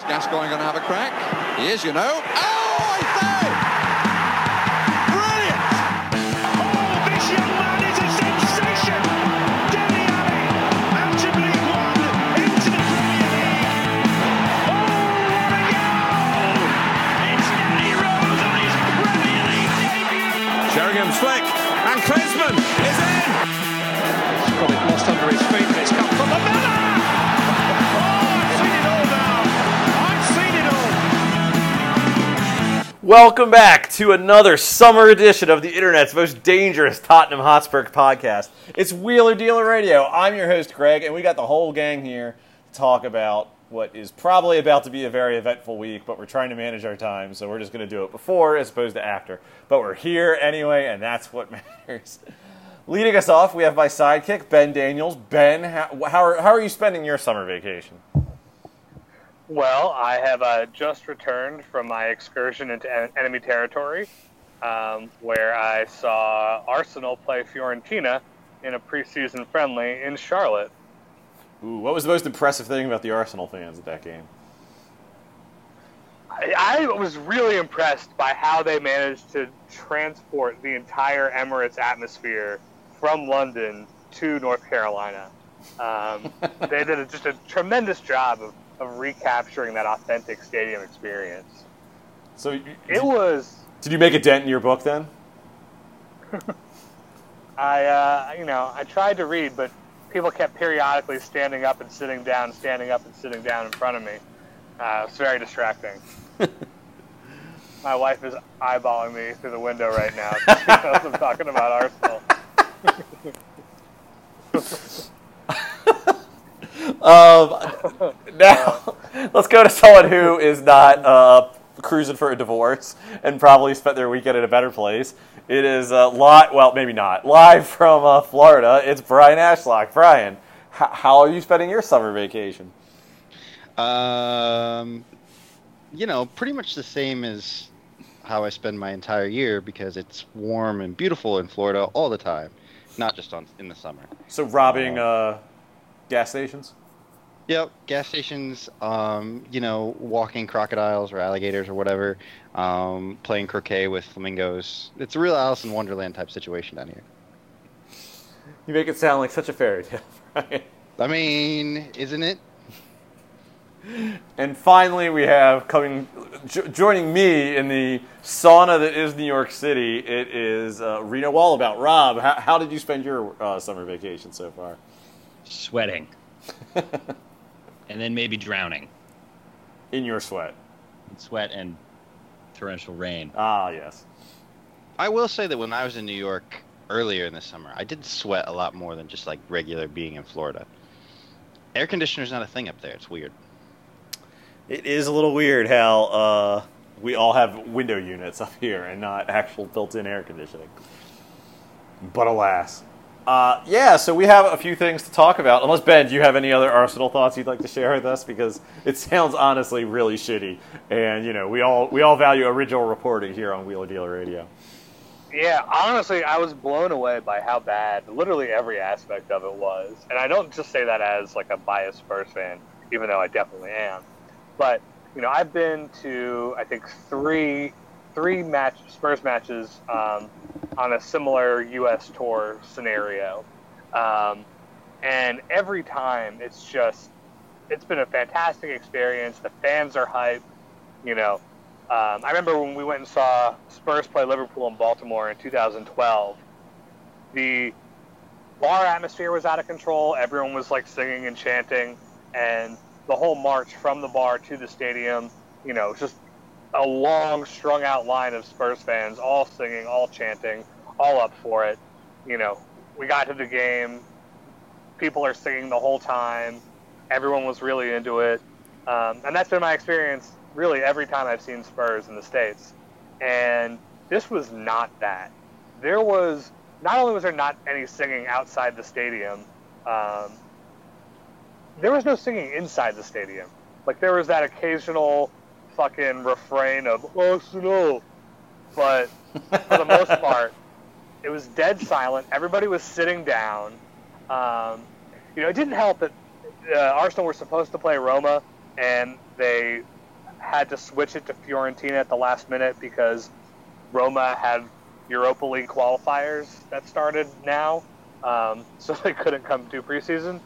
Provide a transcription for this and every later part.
Gascoigne going to have a crack? He is, you know. Oh, I say! Brilliant! Oh, this young man is a sensation! Dele Alli, out of League One, into the Premier League. Oh, what a goal! It's Danny Rose on his Premier League debut. Sheringham's flick, and Klinsmann is in! He's got it lost under his feet, but it's come from the Miller! Welcome back to another summer edition of the internet's most dangerous Tottenham Hotspur podcast. It's Wheeler Dealer Radio. I'm your host, Greg, and we got the whole gang here to talk about what is probably about to be a very eventful week, but we're trying to manage our time, so we're just going to do it before as opposed to after. But we're here anyway, and that's what matters. Leading us off, we have my sidekick, Ben Daniels. Ben, how are you spending your summer vacation? Well, I have just returned from my excursion into enemy territory, where I saw Arsenal play Fiorentina in a preseason friendly in Charlotte. Ooh, what was the most impressive thing about the Arsenal fans at that game? I was really impressed by how they managed to transport the entire Emirates atmosphere from London to North Carolina. They did just a tremendous job of recapturing that authentic stadium experience. So it was. Did you make a dent in your book then? I tried to read, but people kept periodically standing up and sitting down in front of me. It's very distracting. My wife is eyeballing me through the window right now. She knows I'm talking about Arsenal. Now, let's go to someone who is not cruising for a divorce and probably spent their weekend in a better place. It is maybe not, live from Florida. It's Brian Ashlock. Brian, how are you spending your summer vacation? Pretty much the same as how I spend my entire year because it's warm and beautiful in Florida all the time, not just in the summer. So robbing gas stations? Yep, gas stations, walking crocodiles or alligators or whatever, playing croquet with flamingos. It's a real Alice in Wonderland type situation down here. You make it sound like such a fairy tale, right? I mean, isn't it? And finally, we have joining me in the sauna that is New York City, it is Reno Wallabout. Rob, how did you spend your summer vacation so far? Sweating. And then maybe drowning. In your sweat. Sweat and torrential rain. Ah, yes. I will say that when I was in New York earlier in the summer, I did sweat a lot more than just like regular being in Florida. Air conditioner's not a thing up there. It's weird. It is a little weird how we all have window units up here and not actual built-in air conditioning. But alas. So we have a few things to talk about. Unless, Ben, do you have any other Arsenal thoughts you'd like to share with us? Because it sounds honestly really shitty. And, we all value original reporting here on Wheeler Dealer Radio. Yeah, honestly, I was blown away by how bad literally every aspect of it was. And I don't just say that as like a biased Spurs fan, even though I definitely am. But, I've been to, I think, three Spurs matches on a similar U.S. tour scenario. And every time it's been a fantastic experience. The fans are hyped. I remember when we went and saw Spurs play Liverpool in Baltimore in 2012, the bar atmosphere was out of control. Everyone was like singing and chanting, and the whole march from the bar to the stadium, just a long, strung-out line of Spurs fans, all singing, all chanting, all up for it. We got to the game. People are singing the whole time. Everyone was really into it. And that's been my experience really every time I've seen Spurs in the States. And this was not that. Not only was there not any singing outside the stadium, there was no singing inside the stadium. Like, there was that occasional fucking refrain of Arsenal, but for the most part, it was dead silent. Everybody was sitting down. It didn't help that Arsenal were supposed to play Roma, and they had to switch it to Fiorentina at the last minute because Roma had Europa League qualifiers that started now, so they couldn't come to preseason.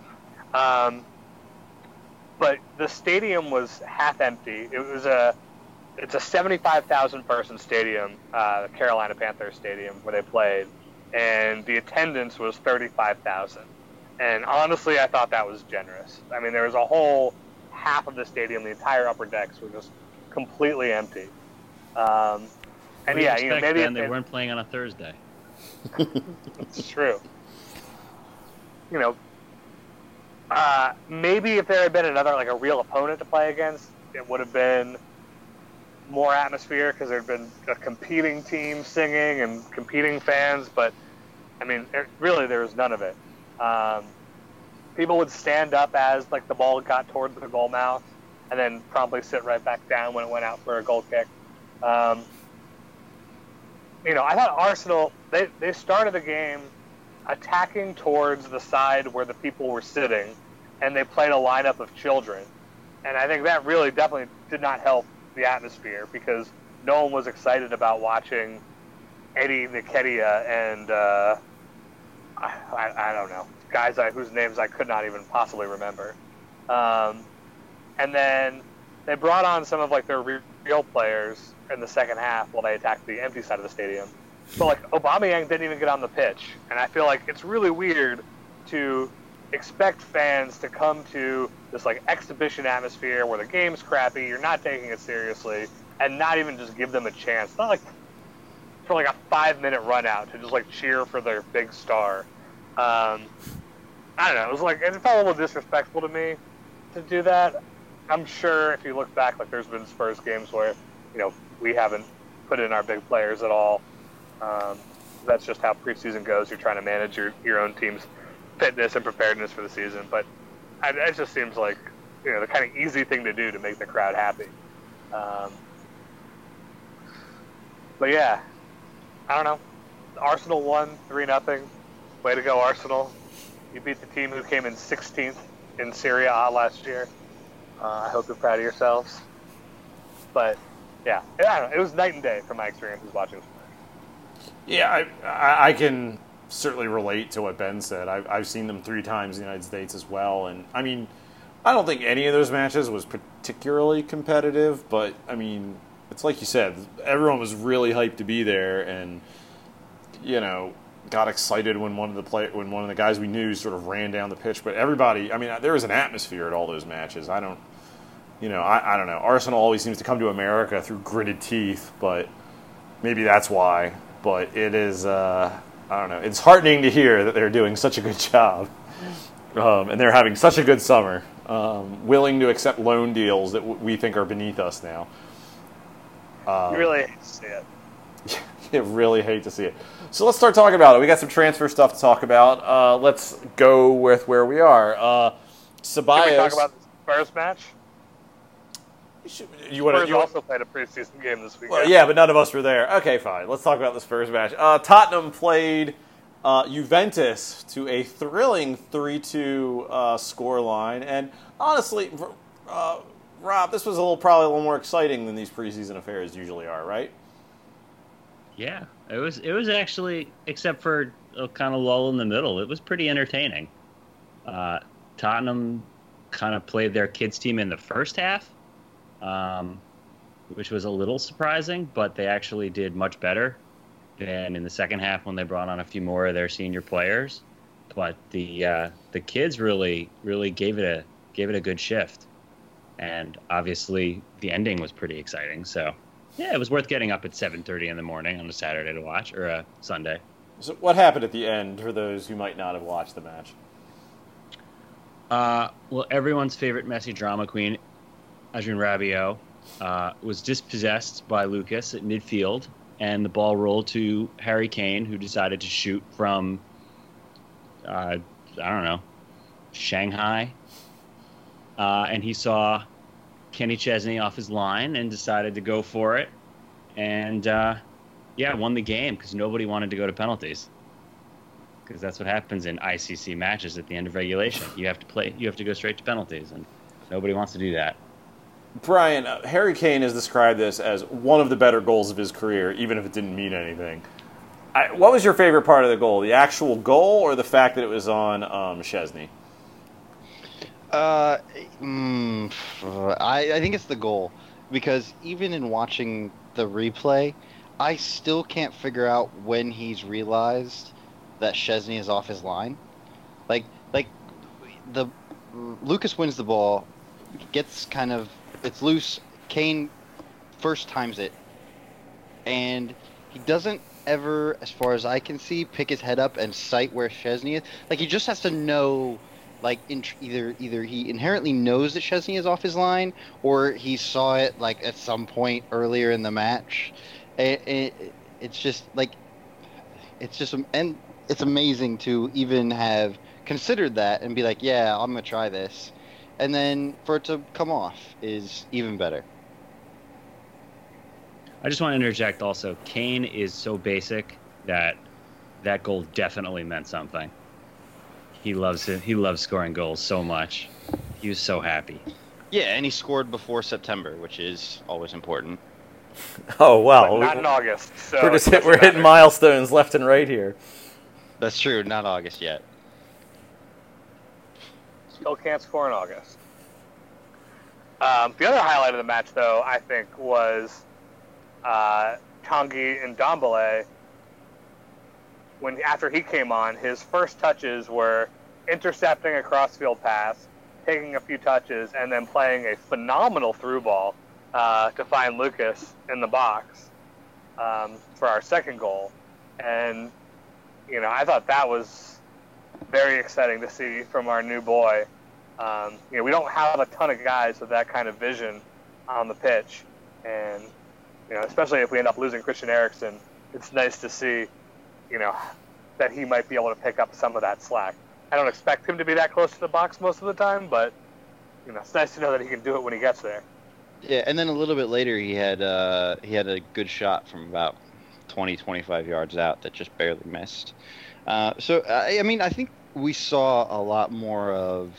But the stadium was half empty. It's a 75,000 person stadium, the Carolina Panthers Stadium, where they played, and the attendance was 35,000. And honestly, I thought that was generous. I mean, there was a whole half of the stadium, the entire upper decks were just completely empty. And yeah, maybe then they weren't playing on a Thursday. It's true. Maybe if there had been another, like a real opponent to play against, it would have been more atmosphere because there had been a competing team singing and competing fans. But I mean, really, there was none of it. People would stand up as like the ball got towards the goal mouth, and then promptly sit right back down when it went out for a goal kick. I thought Arsenal, they started the game attacking towards the side where the people were sitting, and they played a lineup of children. And I think that really definitely did not help the atmosphere because no one was excited about watching Eddie Nketiah and I don't know, guys whose names I could not even possibly remember. And then they brought on some of like their real players in the second half while they attacked the empty side of the stadium. But like Aubameyang didn't even get on the pitch, and I feel like it's really weird to expect fans to come to this like exhibition atmosphere where the game's crappy, you're not taking it seriously, and not even just give them a chance. Not like for like a 5-minute run out to just like cheer for their big star. I don't know. It felt a little disrespectful to me to do that. I'm sure if you look back, like there's been Spurs games where we haven't put in our big players at all. That's just how preseason goes. You're trying to manage your own team's fitness and preparedness for the season. But it just seems like the kind of easy thing to do to make the crowd happy. But yeah, I don't know. Arsenal won 3-0. Way to go, Arsenal. You beat the team who came in 16th in Serie A last year. I hope you're proud of yourselves. But yeah, I don't know. It was night and day from my experiences watching this match. Yeah, I can certainly relate to what Ben said. I've seen them 3 times in the United States as well. And, I mean, I don't think any of those matches was particularly competitive. But, I mean, it's like you said, everyone was really hyped to be there and, got excited when one of the guys we knew sort of ran down the pitch. But everybody, I mean, there was an atmosphere at all those matches. I don't know. Arsenal always seems to come to America through gritted teeth, but maybe that's why. But it is, I don't know. It's heartening to hear that they're doing such a good job, and they're having such a good summer, willing to accept loan deals that we think are beneath us now. You really hate to see it. You really hate to see it. So let's start talking about it. We got some transfer stuff to talk about. Let's go with where we are. Ceballos. Can we talk about the Spurs match? Spurs also played a preseason game this weekend. Well, yeah, but none of us were there. Okay, fine. Let's talk about the Spurs match. Tottenham played Juventus to a thrilling 3-2 scoreline. And honestly, Rob, this was probably a little more exciting than these preseason affairs usually are, right? Yeah, it was actually, except for a kind of lull in the middle, it was pretty entertaining. Tottenham kind of played their kids team in the first half, which was a little surprising, but they actually did much better than in the second half when they brought on a few more of their senior players. But the kids really gave it a good shift, and obviously the ending was pretty exciting. So yeah, it was worth getting up at 7:30 in the morning on a Saturday to watch, or a Sunday. So what happened at the end for those who might not have watched the match? Well, everyone's favorite Messi drama queen, Adrien Rabiot, was dispossessed by Lucas at midfield, and the ball rolled to Harry Kane, who decided to shoot from, I don't know, Shanghai. And he saw Kenny Chesney off his line and decided to go for it. And, won the game because nobody wanted to go to penalties. Because that's what happens in ICC matches at the end of regulation. You have to go straight to penalties, and nobody wants to do that. Brian, Harry Kane has described this as one of the better goals of his career, even if it didn't mean anything. What was your favorite part of the goal? The actual goal or the fact that it was on Szczesny? I think it's the goal, because even in watching the replay, I still can't figure out when he's realized that Szczesny is off his line. Like the Lucas wins the ball, gets it's loose. Kane first times it, and he doesn't ever, as far as I can see, pick his head up and sight where Szczesny is. Like, he just has to know, like, either he inherently knows that Szczesny is off his line, or he saw it, like, at some point earlier in the match. It's just, like, and it's amazing to even have considered that and be like, yeah, I'm going to try this. And then for it to come off is even better. I just want to interject also. Kane is so basic that goal definitely meant something. He loves it. He loves scoring goals so much. He was so happy. Yeah, and he scored before September, which is always important. Oh, wow. But not in August. So We're hitting milestones left and right here. That's true. Not August yet. Still can't score in August. The other highlight of the match, though, I think, was Tanguy Ndombele. After he came on, his first touches were intercepting a crossfield pass, taking a few touches, and then playing a phenomenal through ball to find Lucas in the box for our second goal. And, I thought that was very exciting to see from our new boy. We don't have a ton of guys with that kind of vision on the pitch. And, especially if we end up losing Christian Eriksen, it's nice to see, that he might be able to pick up some of that slack. I don't expect him to be that close to the box most of the time, but, it's nice to know that he can do it when he gets there. Yeah, and then a little bit later he had a good shot from about 20, 25 yards out that just barely missed. I think we saw a lot more of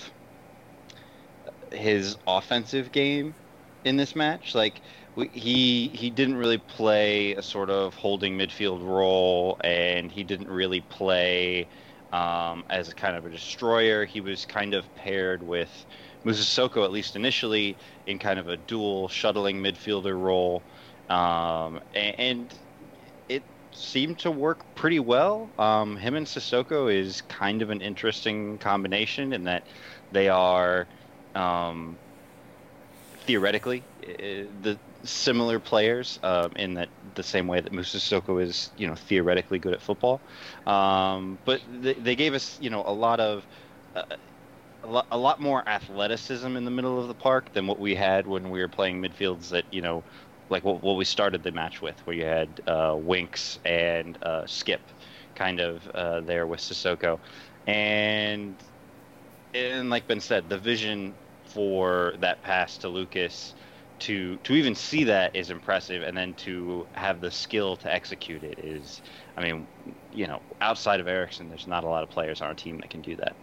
his offensive game in this match. Like, he didn't really play a sort of holding midfield role, and he didn't really play as a kind of a destroyer. He was kind of paired with Moussa Sissoko, at least initially, in kind of a dual shuttling midfielder role, and it seemed to work pretty well. Him and Sissoko is kind of an interesting combination in that they are theoretically the similar players in that the same way that Moussa Sissoko is, theoretically good at football. But they gave us, a lot more athleticism in the middle of the park than what we had when we were playing midfields that, like what we started the match with, where you had Winks and Skip kind of there with Sissoko. And like Ben said, the vision for that pass to Lucas, to even see that is impressive, and then to have the skill to execute it is, outside of Eriksen, there's not a lot of players on our team that can do that.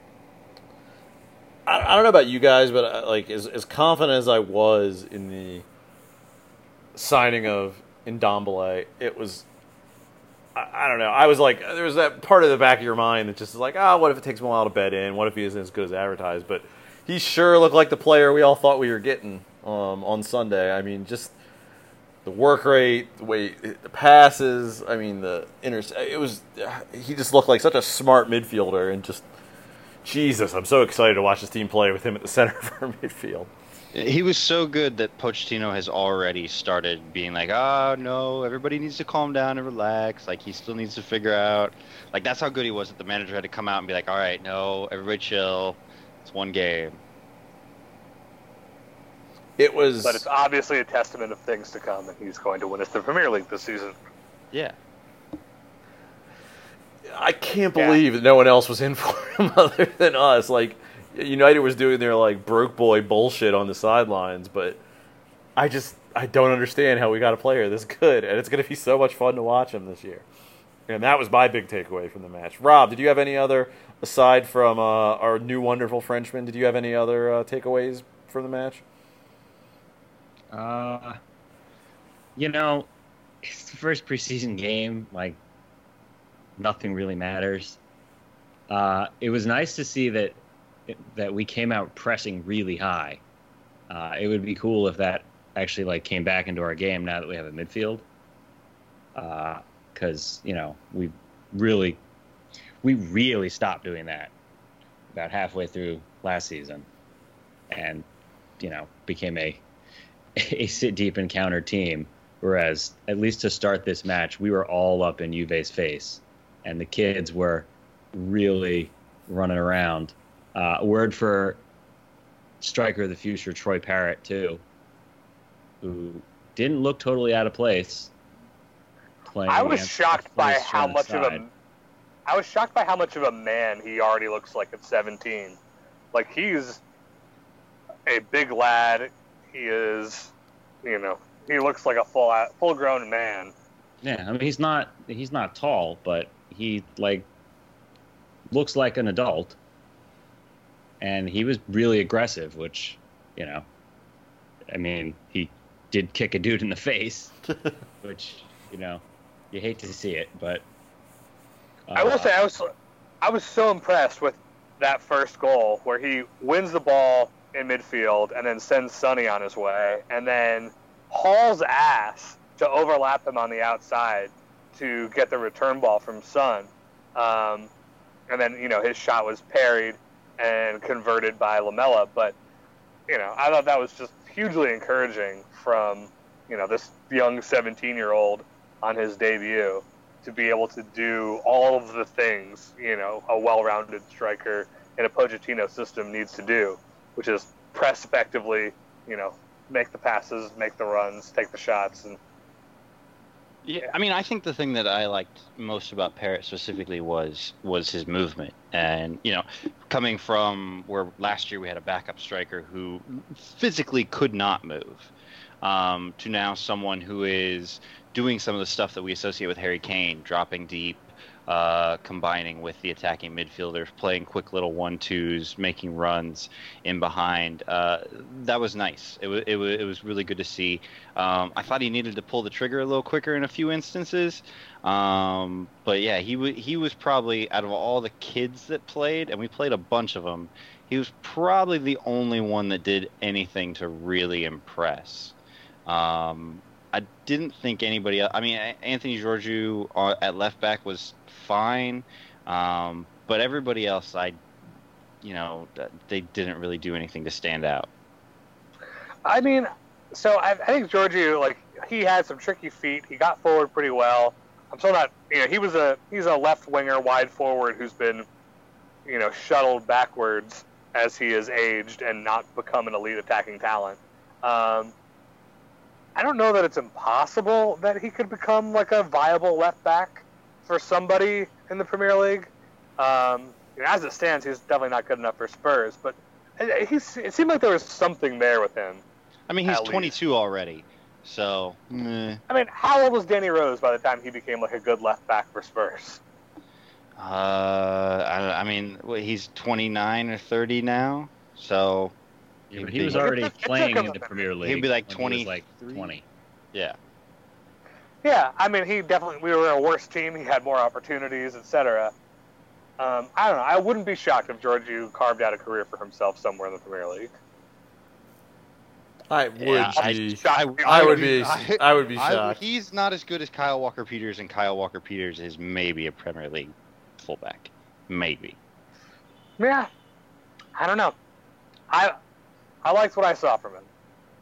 I don't know about you guys, but as confident as I was in the signing of Ndombele, it was, I don't know. I was like, there was that part of the back of your mind that just is like, what if it takes him a while to bed in? What if he isn't as good as advertised? But he sure looked like the player we all thought we were getting on Sunday. I mean, just the work rate, the way the passes. I mean, he just looked like such a smart midfielder, and just, Jesus, I'm so excited to watch this team play with him at the center of our midfield. He was so good that Pochettino has already started being like, oh, no, everybody needs to calm down and relax. Like, he still needs to figure out. Like, that's how good he was that the manager had to come out and be like, all right, no, everybody chill. It's one game. It was... But it's obviously a testament of things to come, and he's going to win us the Premier League this season. Yeah. I can't believe that no one else was in for him other than us. Like, United was doing their, broke boy bullshit on the sidelines, but I don't understand how we got a player this good, and it's going to be so much fun to watch him this year. And that was my big takeaway from the match. Rob, did you have any other, aside from our new wonderful Frenchman, did you have any other takeaways from the match? It's the first preseason game. Like, nothing really matters. It was nice to see that we came out pressing really high. It would be cool if that actually like came back into our game now that we have a midfield. Because we really stopped doing that about halfway through last season, and became a sit deep and counter team. Whereas at least to start this match, we were all up in Juve's face, and the kids were really running around. Word for striker of the future, Troy Parrott, too, who didn't look totally out of place. I was shocked by how much of a man he already looks like at 17. Like, he's a big lad. He is, he looks like a full-grown man. Yeah, I mean, he's not tall, but he looks like an adult. And he was really aggressive, which, I mean, he did kick a dude in the face, which, you hate to see it, but I will say I was so impressed with that first goal where he wins the ball in midfield and then sends Sonny on his way and then hauls ass to overlap him on the outside to get the return ball from Son. And then, his shot was parried and converted by Lamela. But, I thought that was just hugely encouraging from, this young 17-year-old on his debut to be able to do all of the things, a well-rounded striker in a Pochettino system needs to do, which is press effectively, make the passes, make the runs, take the shots. And yeah, I mean, I think the thing that I liked most about Parrott specifically was his movement. And, coming from where last year we had a backup striker who physically could not move, to now someone who is doing some of the stuff that we associate with Harry Kane, dropping deep, combining with the attacking midfielders, playing quick little 1-2s, making runs in behind. That was nice. It was really good to see. I thought he needed to pull the trigger a little quicker in a few instances. But yeah, he was probably, out of all the kids that played, and we played a bunch of them, he was probably the only one that did anything to really impress. I didn't think anybody else. I mean, Anthony Georgiou at left back was fine, but everybody else, they didn't really do anything to stand out. I mean, so I think Georgiou, he had some tricky feet. He got forward pretty well. I'm still not, he's a left winger, wide forward who's been, shuttled backwards as he has aged and not become an elite attacking talent. I don't know that it's impossible that he could become a viable left back for somebody in the Premier League. As it stands, he's definitely not good enough for Spurs, but it seemed like there was something there with him. I mean, he's 22 already, so. I mean, how old was Danny Rose by the time he became a good left back for Spurs? I mean, he's 29 or 30 now, so. Yeah, but he was already playing in the Premier League. He'd be 20. 20. Yeah. Yeah, I mean, we were a worse team. He had more opportunities, etc. I don't know. I wouldn't be shocked if Georgiou carved out a career for himself somewhere in the Premier League. I would be shocked. He's not as good as Kyle Walker-Peters, and Kyle Walker-Peters is maybe a Premier League fullback. Maybe. Yeah. I don't know. I liked what I saw from him.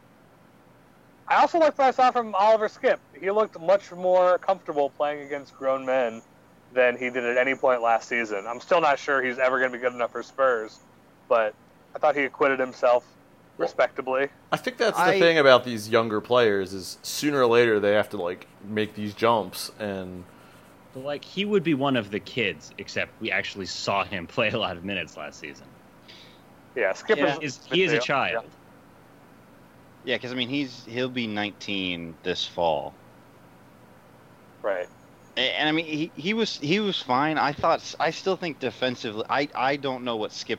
I also liked what I saw from Oliver Skipp. He looked much more comfortable playing against grown men than he did at any point last season. I'm still not sure he's ever going to be good enough for Spurs, but I thought he acquitted himself respectably. I think that's the thing about these younger players is sooner or later they have to make these jumps, and he would be one of the kids, except we actually saw him play a lot of minutes last season. Yeah, he is a child. Yeah, because I mean he'll be 19 this fall. Right. And I mean he was fine. I still think defensively. I don't know what Skipp's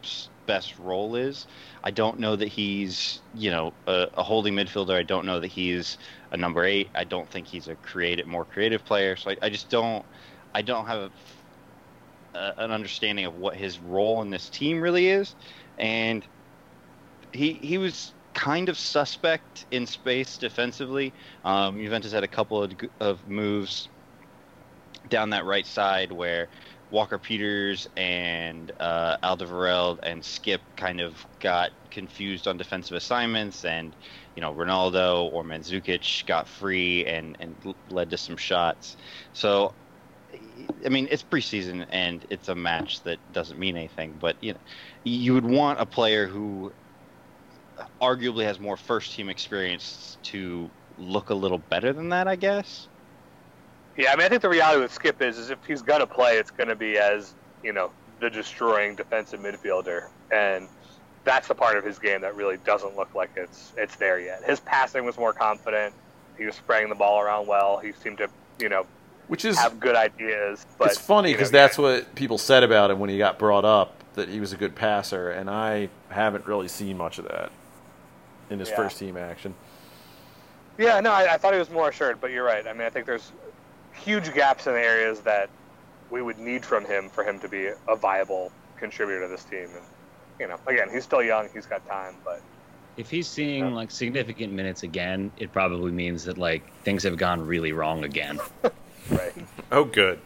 best role is. I don't know that he's, a holding midfielder. I don't know that he's a number 8. I don't think he's a more creative player. So I just don't have an understanding of what his role in this team really is. And he was kind of suspect in space defensively. Juventus had a couple of moves down that right side where Walker Peters and Alderweireld and Skip kind of got confused on defensive assignments, and Ronaldo or Mandzukic got free and led to some shots. So, I mean, it's preseason and it's a match that doesn't mean anything, but you would want a player who arguably has more first team experience to look a little better than that, I guess. Yeah, I mean, I think the reality with Skip is if he's going to play, it's going to be as, the destroying defensive midfielder. And that's the part of his game that really doesn't look like it's there yet. His passing was more confident. He was spraying the ball around well. He seemed to, which is have good ideas. But, it's funny because that's what people said about him when he got brought up, that he was a good passer. And I haven't really seen much of that in his first team action. Yeah, no, I thought he was more assured, but you're right. I mean, I think there's huge gaps in the areas that we would need from him for him to be a viable contributor to this team. And, again, he's still young. He's got time, but if he's seeing significant minutes again, it probably means that things have gone really wrong again. Right. Oh, good.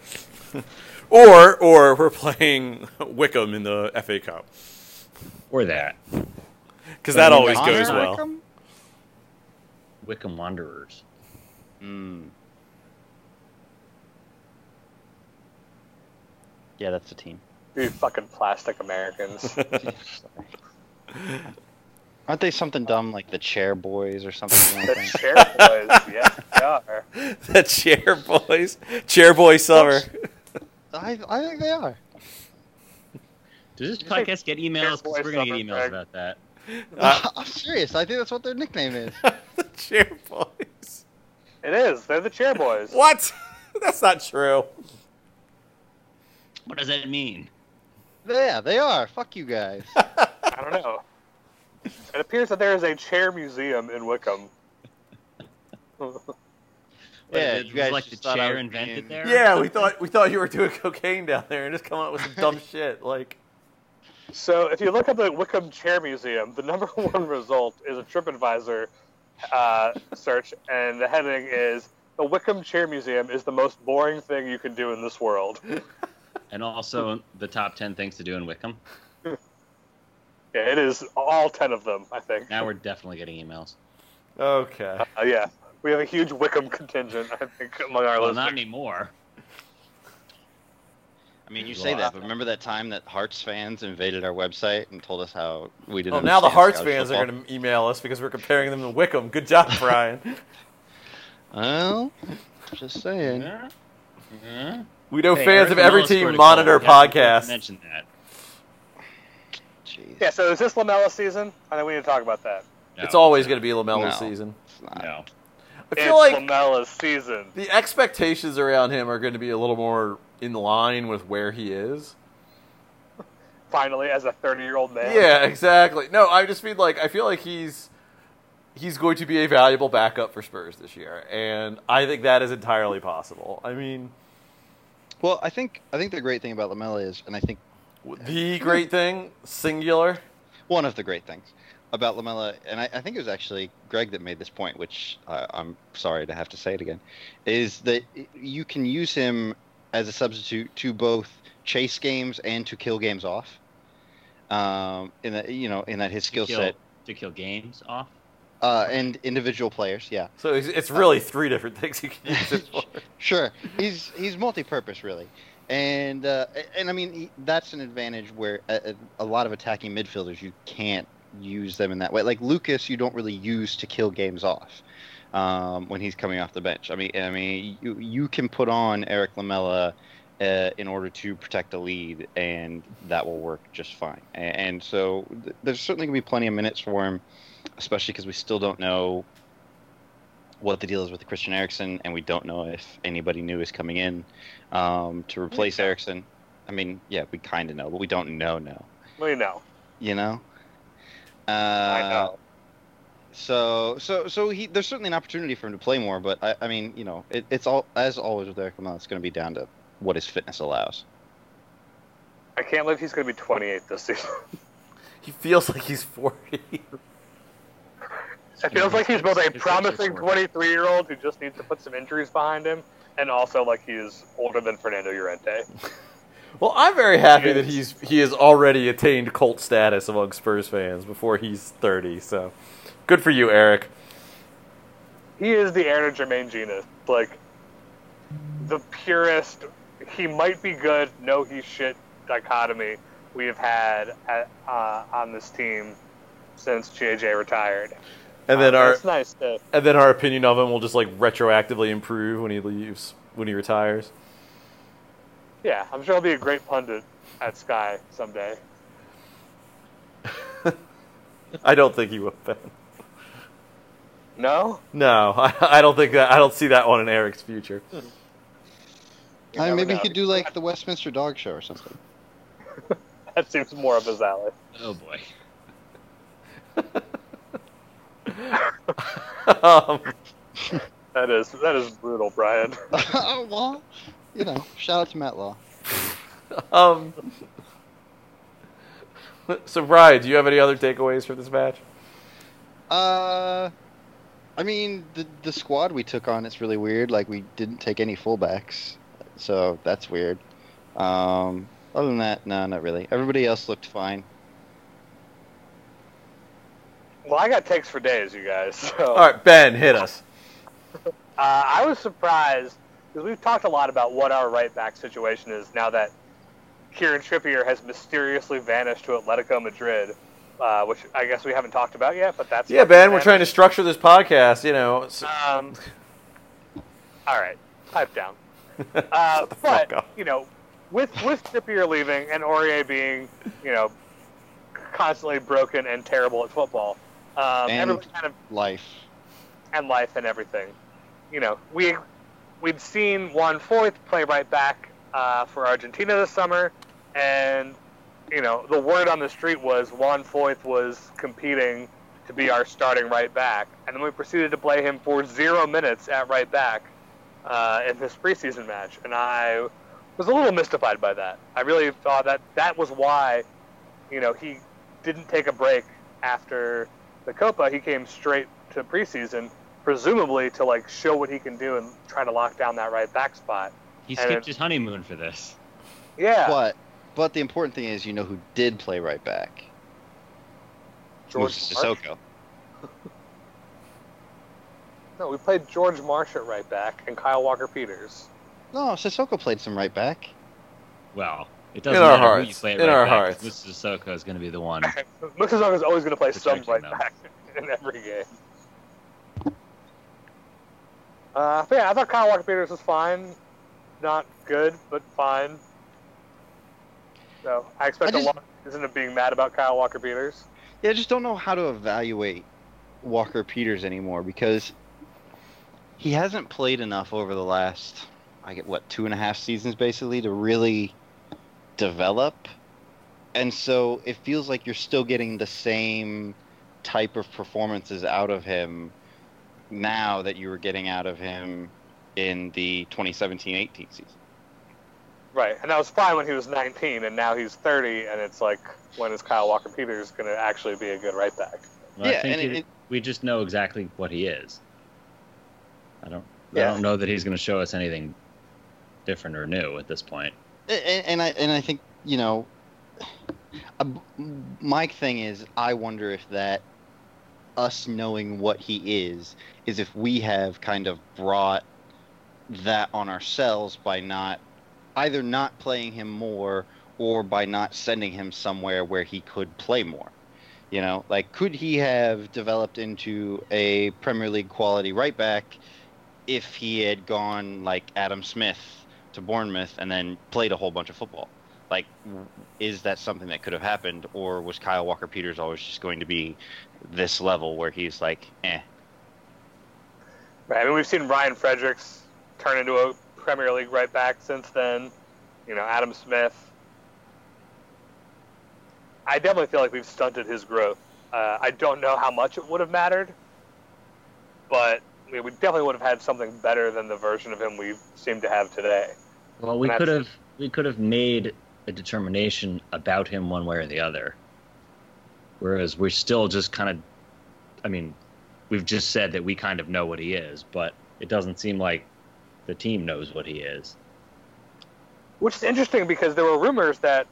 or we're playing Wickham in the FA Cup. Or that. Because that always goes well. Wickham Wanderers. Yeah, that's a team. You fucking plastic Americans. Aren't they something dumb like the Chair Boys or something? The Chair Boys, yes, they are. The Chair Boys. Chair Boy Summer. I think they are. Does this podcast get emails? Because we're going to get emails about that. I'm serious. I think that's what their nickname is. The Chair Boys. It is. They're the Chair Boys. What? That's not true. What does that mean? Yeah, they are. Fuck you guys. I don't know. It appears that there is a chair museum in Wickham. Yeah, you you guys like the just thought I chair was invented being- there? Yeah, we thought you were doing cocaine down there and just coming up with some dumb shit. So if you look at the Wickham Chair Museum, the number one result is a TripAdvisor search, and the heading is, "The Wickham Chair Museum is the most boring thing you can do in this world." And also the top 10 things to do in Wickham. Yeah, it is all 10 of them, I think. Now we're definitely getting emails. Okay. Yeah, we have a huge Wickham contingent, I think, among our Well, listeners. not anymore. I mean, you say that, but remember that time that Hearts fans invaded our website and told us how we didn't Well, now the understand Hearts Scottish fans are football? going to email us because we're comparing them to Wickham. Good job, Brian. Well, just saying. Yeah. We know Hey, fans Eric of every Lamela team scored a monitor goal. Yeah, we podcasts. mentioned that. Jeez. Yeah, so is this Lamella season? I think we need to talk about that. No, It's always going to be Lamella's No. season. It's not. No. I feel like Lamella's season. the expectations around him are going to be a little more in line with where he is. Finally, as a 30-year-old man. Yeah, exactly. No, I just mean I feel like he's going to be a valuable backup for Spurs this year, and I think that is entirely possible. I mean, Well, I think the great thing about Lamella is, and I think the great thing, singular. one of the great things about Lamella, and I think it was actually Greg that made this point, which I'm sorry to have to say it again, is that you can use him as a substitute to both chase games and to kill games off. In that his skill set To kill games off? and individual players, yeah. So it's really three different things you can use it for. Sure, he's multi-purpose really, and I mean that's an advantage where a lot of attacking midfielders you can't use them in that way. Like Lucas, you don't really use to kill games off when he's coming off the bench. I mean you can put on Eric Lamella in order to protect a lead, and that will work just fine. And so there's certainly going to be plenty of minutes for him, especially because we still don't know what the deal is with Christian Eriksen, and we don't know if anybody new is coming in to replace Eriksen. I mean, yeah, we kind of know, but we don't know. We know. You know. I know. So there's certainly an opportunity for him to play more, but I mean, you know, it's all, as always with Eric Lamela, it's going to be down to what his fitness allows. I can't believe he's going to be 28 this season. He feels like he's 40. It feels like he's both a promising 23-year-old who just needs to put some injuries behind him, and also like he's older than Fernando Llorente. Well, I'm very happy that he has already attained cult status among Spurs fans before he's 30. So, good for you, Eric. He is the heir to Jermaine Genius. Like, the purest, he might be good, no he's shit dichotomy we have had on this team since JJ retired. And then it's nice to... And then our opinion of him will just like retroactively improve when he leaves, when he retires. Yeah, I'm sure he'll be a great pundit at Sky someday. I don't think he will, Ben. No? No, I don't think that. I don't see that one in Eric's future. I mean, maybe he could do like the Westminster Dog Show or something. That seems more up his alley. Oh boy. That is brutal, Brian. Well, you know, shout out to Matt Law. So, Brian, do you have any other takeaways for this match? I mean, the squad we took on, it's really weird. Like, we didn't take any fullbacks, so that's weird. Other than that, no, not really. Everybody else looked fine. Well, I got takes for days, you guys. So. All right, Ben, hit us. I was surprised, because we've talked a lot about what our right back situation is now that Kieran Trippier has mysteriously vanished to Atletico Madrid, which I guess we haven't talked about yet, but that's... Yeah, Ben, we're trying to structure this podcast, you know. So. All right, pipe down. But, you know, with Trippier leaving and Aurier being, you know, constantly broken and terrible at football, and everybody kind of... life and everything. You know, we'd seen Juan Foyth play right back for Argentina this summer, and, you know, the word on the street was Juan Foyth was competing to be our starting right back, and then we proceeded to play him for 0 minutes at right back in this preseason match, and I was a little mystified by that. I really thought that was why, you know, he didn't take a break after the Copa. He came straight to preseason, presumably to like show what he can do and try to lock down that right back spot. He skipped his honeymoon for this. Yeah. But the important thing is, you know who did play right back? George Sissoko. No, we played George Marsh at right back and Kyle Walker-Peters. No, Sissoko played some right back. Well, it doesn't In our matter hearts. who you play at In right our back. hearts. Mr. Sissoko is going to be the one. Mr. is always going to play some Protecting right them. back in every game. But yeah, I thought Kyle Walker-Peters was fine. Not good, but fine. So I expect a lot of reason of being mad about Kyle Walker-Peters. Yeah, I just don't know how to evaluate Walker-Peters anymore because he hasn't played enough over the last, 2.5 seasons basically to really develop. And so it feels like you're still getting the same type of performances out of him now that you were getting out of him in the 2017-18 season. Right, and that was fine when he was 19, and now he's 30, and it's like, when is Kyle Walker-Peters going to actually be a good right back? Well, Yeah, I think and we just know exactly what he is. I don't know that he's going to show us anything different or new at this point. And I think, you know, my thing is, I wonder if that us knowing what he is if we have kind of brought that on ourselves by either not playing him more or by not sending him somewhere where he could play more. You know, like, could he have developed into a Premier League quality right back if he had gone like Adam Smith to Bournemouth and then played a whole bunch of football? Like, is that something that could have happened, or was Kyle Walker-Peters always just going to be this level where he's like, eh? Right, I mean, we've seen Ryan Fredericks turn into a Premier League right back since then. You know, Adam Smith. I definitely feel like we've stunted his growth. I don't know how much it would have mattered, but we definitely would have had something better than the version of him we seem to have today. Well, we could have made a determination about him one way or the other. Whereas we're still just kind of, I mean, we've just said that we kind of know what he is, but it doesn't seem like the team knows what he is. Which is interesting because there were rumors that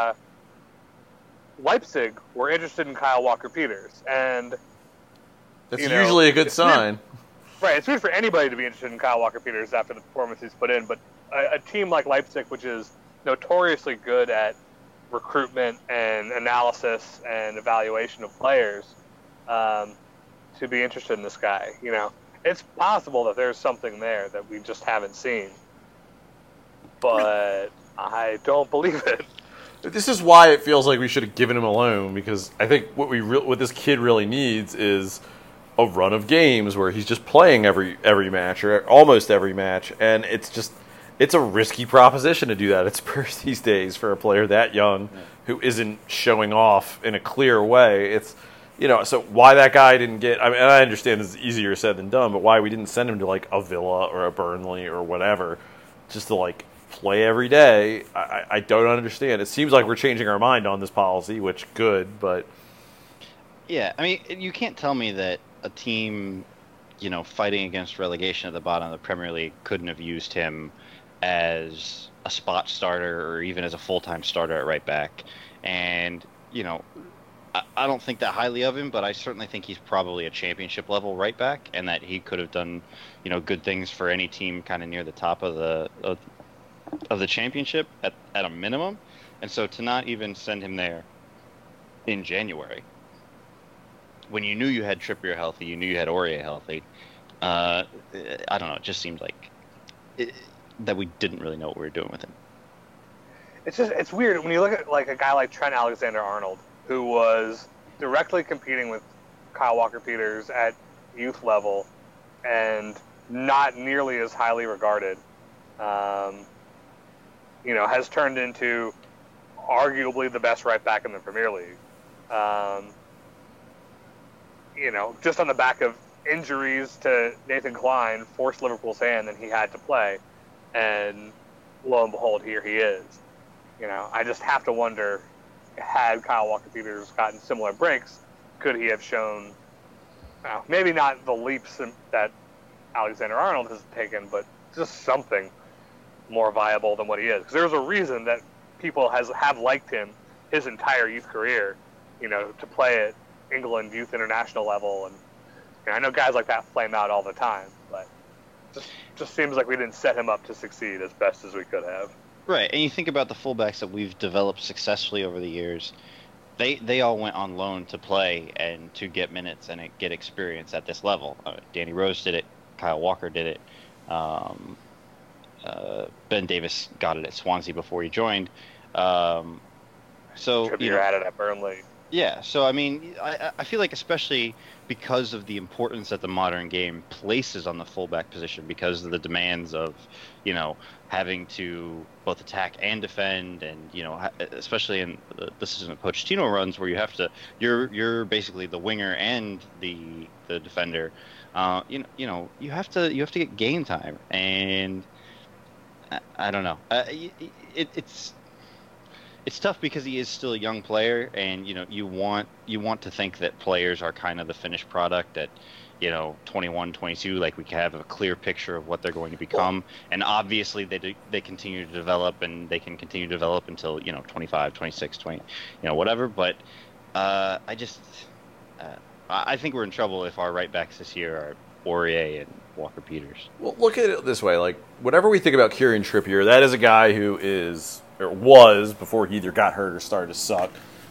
Leipzig were interested in Kyle Walker-Peters, and That's usually a good sign. Right, it's weird for anybody to be interested in Kyle Walker-Peters after the performance he's put in, but a team like Leipzig, which is notoriously good at recruitment and analysis and evaluation of players, to be interested in this guy, it's possible that there's something there that we just haven't seen, but I don't believe it. This is why it feels like we should have given him a loan, because I think what this kid really needs is a run of games where he's just playing every match or almost every match, and it's a risky proposition to do that at Spurs these days for a player that young who isn't showing off in a clear way. It's so why that guy didn't get, I mean, and I understand this is easier said than done, but why we didn't send him to like a Villa or a Burnley or whatever just to like play every day, I don't understand. It seems like we're changing our mind on this policy, which good, but yeah, I mean, you can't tell me that a team, fighting against relegation at the bottom of the Premier League couldn't have used him as a spot starter or even as a full-time starter at right back. And, I don't think that highly of him, but I certainly think he's probably a championship level right back, and that he could have done, good things for any team kind of near the top of the championship at a minimum. And so to not even send him there in January, when you knew you had Trippier healthy, you knew you had Aurier healthy, I don't know, it just seemed like that we didn't really know what we were doing with him. It's weird when you look at like a guy like Trent Alexander-Arnold, who was directly competing with Kyle Walker-Peters at youth level and not nearly as highly regarded, has turned into arguably the best right back in the Premier League. Just on the back of injuries to Nathan Clyne forced Liverpool's hand and he had to play. And lo and behold, here he is. I just have to wonder, had Kyle Walker-Peters gotten similar breaks, could he have shown, maybe not the leaps that Alexander-Arnold has taken, but just something more viable than what he is. Because there's a reason that people have liked him his entire youth career, to play at England youth international level. And I know guys like that flame out all the time, but just seems like we didn't set him up to succeed as best as we could have. Right, and you think about the fullbacks that we've developed successfully over the years, they all went on loan to play and to get minutes and get experience at this level. Danny Rose did it, Kyle Walker did it, Ben Davis got it at Swansea before he joined. So Trippier had it at Burnley. Yeah, so I mean, I feel like especially because of the importance that the modern game places on the fullback position, because of the demands of, having to both attack and defend, and especially in the system that Pochettino runs, where you have to, you're basically the winger and the defender. You have to get game time, and I don't know. It's tough because he is still a young player, and you want to think that players are kind of the finished product at 21, 22, like we can have a clear picture of what they're going to become. And obviously they continue to develop, and they can continue to develop until 25, 26, 20, whatever. But I think we're in trouble if our right backs this year are Aurier and Walker-Peters. Well, look at it this way: like, whatever we think about Kieran Trippier, that is a guy who is, or was, before he either got hurt or started to suck,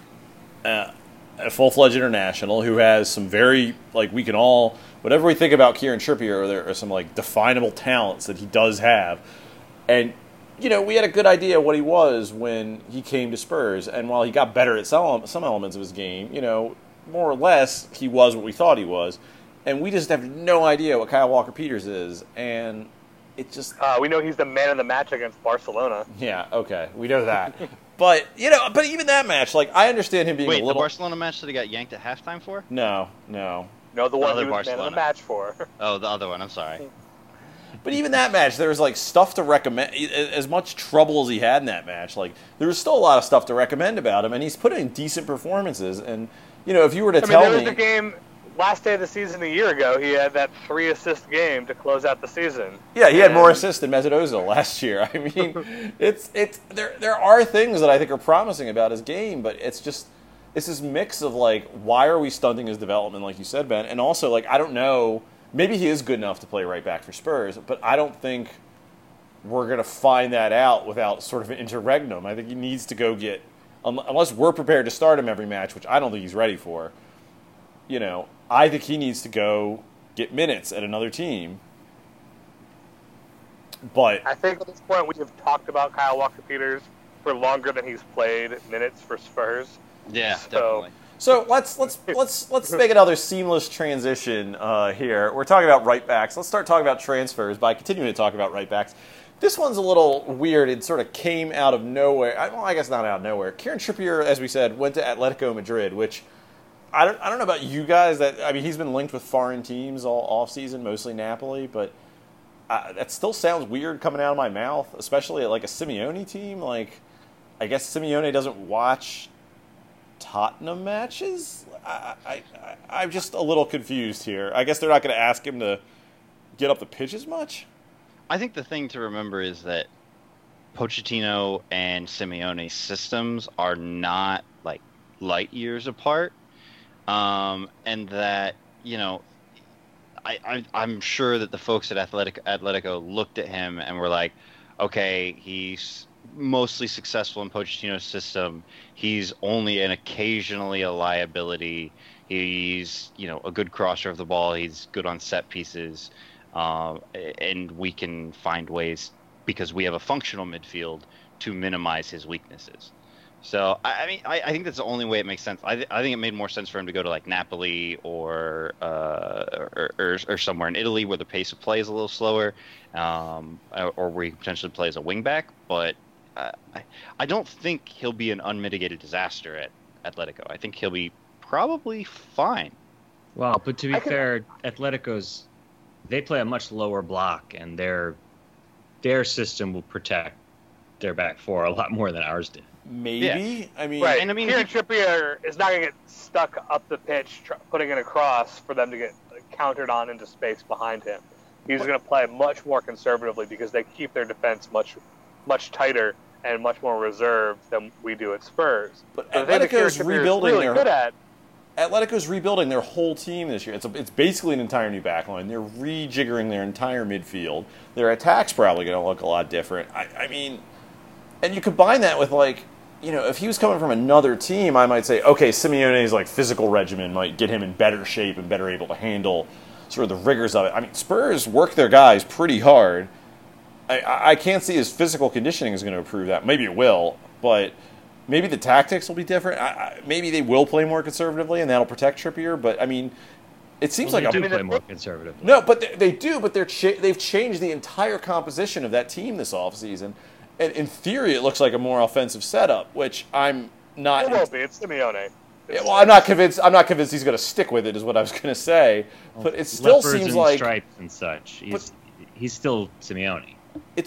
a full-fledged international who has some very, like, we can all, whatever we think about Kieran Trippier, there are some, like, definable talents that he does have. And, we had a good idea what he was when he came to Spurs. And while he got better at some elements of his game, more or less, he was what we thought he was. And we just have no idea what Kyle Walker-Peters is. And it just... we know he's the man of the match against Barcelona. Yeah, okay. We know that. But but even that match, like I understand him being Wait, a little. the Barcelona match that he got yanked at halftime for? No. No, the one Other he was man of Barcelona. the match for. Oh, the other one. I'm sorry. But even that match, there was like stuff to recommend. As much trouble as he had in that match, like there was still a lot of stuff to recommend about him, and he's put in decent performances. And if you were to tell there me, was a game last day of the season a year ago. He had that 3-assist game to close out the season. yeah, he had more assists than Mesut Ozil last year. I mean, there are things that I think are promising about his game, but it's this mix of like, why are we stunting his development, like you said, Ben, and also like I don't know. Maybe he is good enough to play right back for Spurs, but I don't think we're going to find that out without sort of an interregnum. I think he needs to go get, unless we're prepared to start him every match, which I don't think he's ready for, I think he needs to go get minutes at another team. But I think at this point we have talked about Kyle Walker-Peters for longer than he's played minutes for Spurs. Yeah, So- definitely. So let's make another seamless transition here. We're talking about right backs. Let's start talking about transfers by continuing to talk about right backs. This one's a little weird. It sort of came out of nowhere. Well, I guess not out of nowhere. Kieran Trippier, as we said, went to Atletico Madrid, which I don't know about you guys. He's been linked with foreign teams all offseason, mostly Napoli, but that still sounds weird coming out of my mouth, especially at like a Simeone team. Like, I guess Simeone doesn't watch Tottenham matches? I'm just a little confused here. I guess they're not going to ask him to get up the pitch as much? I think the thing to remember is that Pochettino and Simeone's systems are not like light years apart, and that I'm sure that the folks at Atletico looked at him and were like, okay, he's mostly successful in Pochettino's system. He's only occasionally a liability. He's a good crosser of the ball. He's good on set pieces, and we can find ways, because we have a functional midfield, to minimize his weaknesses. So I think that's the only way it makes sense. I think it made more sense for him to go to like Napoli or somewhere in Italy where the pace of play is a little slower, or where he could potentially play as a wingback. But I don't think he'll be an unmitigated disaster at Atletico. I think he'll be probably fine. Well, but to be fair, Atletico's, they play a much lower block, and their system will protect their back four a lot more than ours did. Maybe. Yeah. I mean, Right. And I mean, Kieran Trippier is not going to get stuck up the pitch putting it across for them to get countered on into space behind him. He's going to play much more conservatively because they keep their defense much tighter and much more reserved than we do at Spurs. But the thing that Kieran Atletico's Trippier is rebuilding really their good at. Atletico's rebuilding their whole team this year. It's basically an entire new backline. They're rejiggering their entire midfield. Their attack's probably going to look a lot different. I mean, and you combine that with like, if he was coming from another team, I might say, okay, Simeone's like physical regimen might get him in better shape and better able to handle sort of the rigors of it. I mean, Spurs work their guys pretty hard. I can't see his physical conditioning is going to improve that. Maybe it will, but maybe the tactics will be different. Maybe they will play more conservatively, and that'll protect Trippier. But I mean, it seems like they do play more conservatively. No, but they do. But they've changed the entire composition of that team this offseason. And in theory, it looks like a more offensive setup, which I'm not. It won't be. It's Simeone. Well, I'm not convinced. I'm not convinced he's going to stick with it. Is what I was going to say. But it still Leopards seems and like stripes and such. He's still Simeone.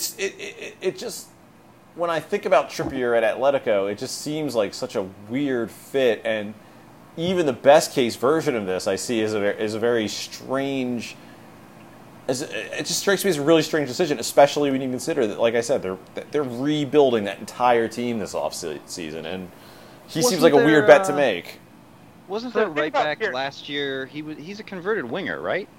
it just, when I think about Trippier at Atletico, it just seems like such a weird fit. And even the best case version of this, I see is a very strange. It just strikes me as a really strange decision, especially when you consider that, like I said, they're rebuilding that entire team this offseason, and he seems like a weird bet to make. Wasn't So there the thing right about back here- last year? He's a converted winger, right?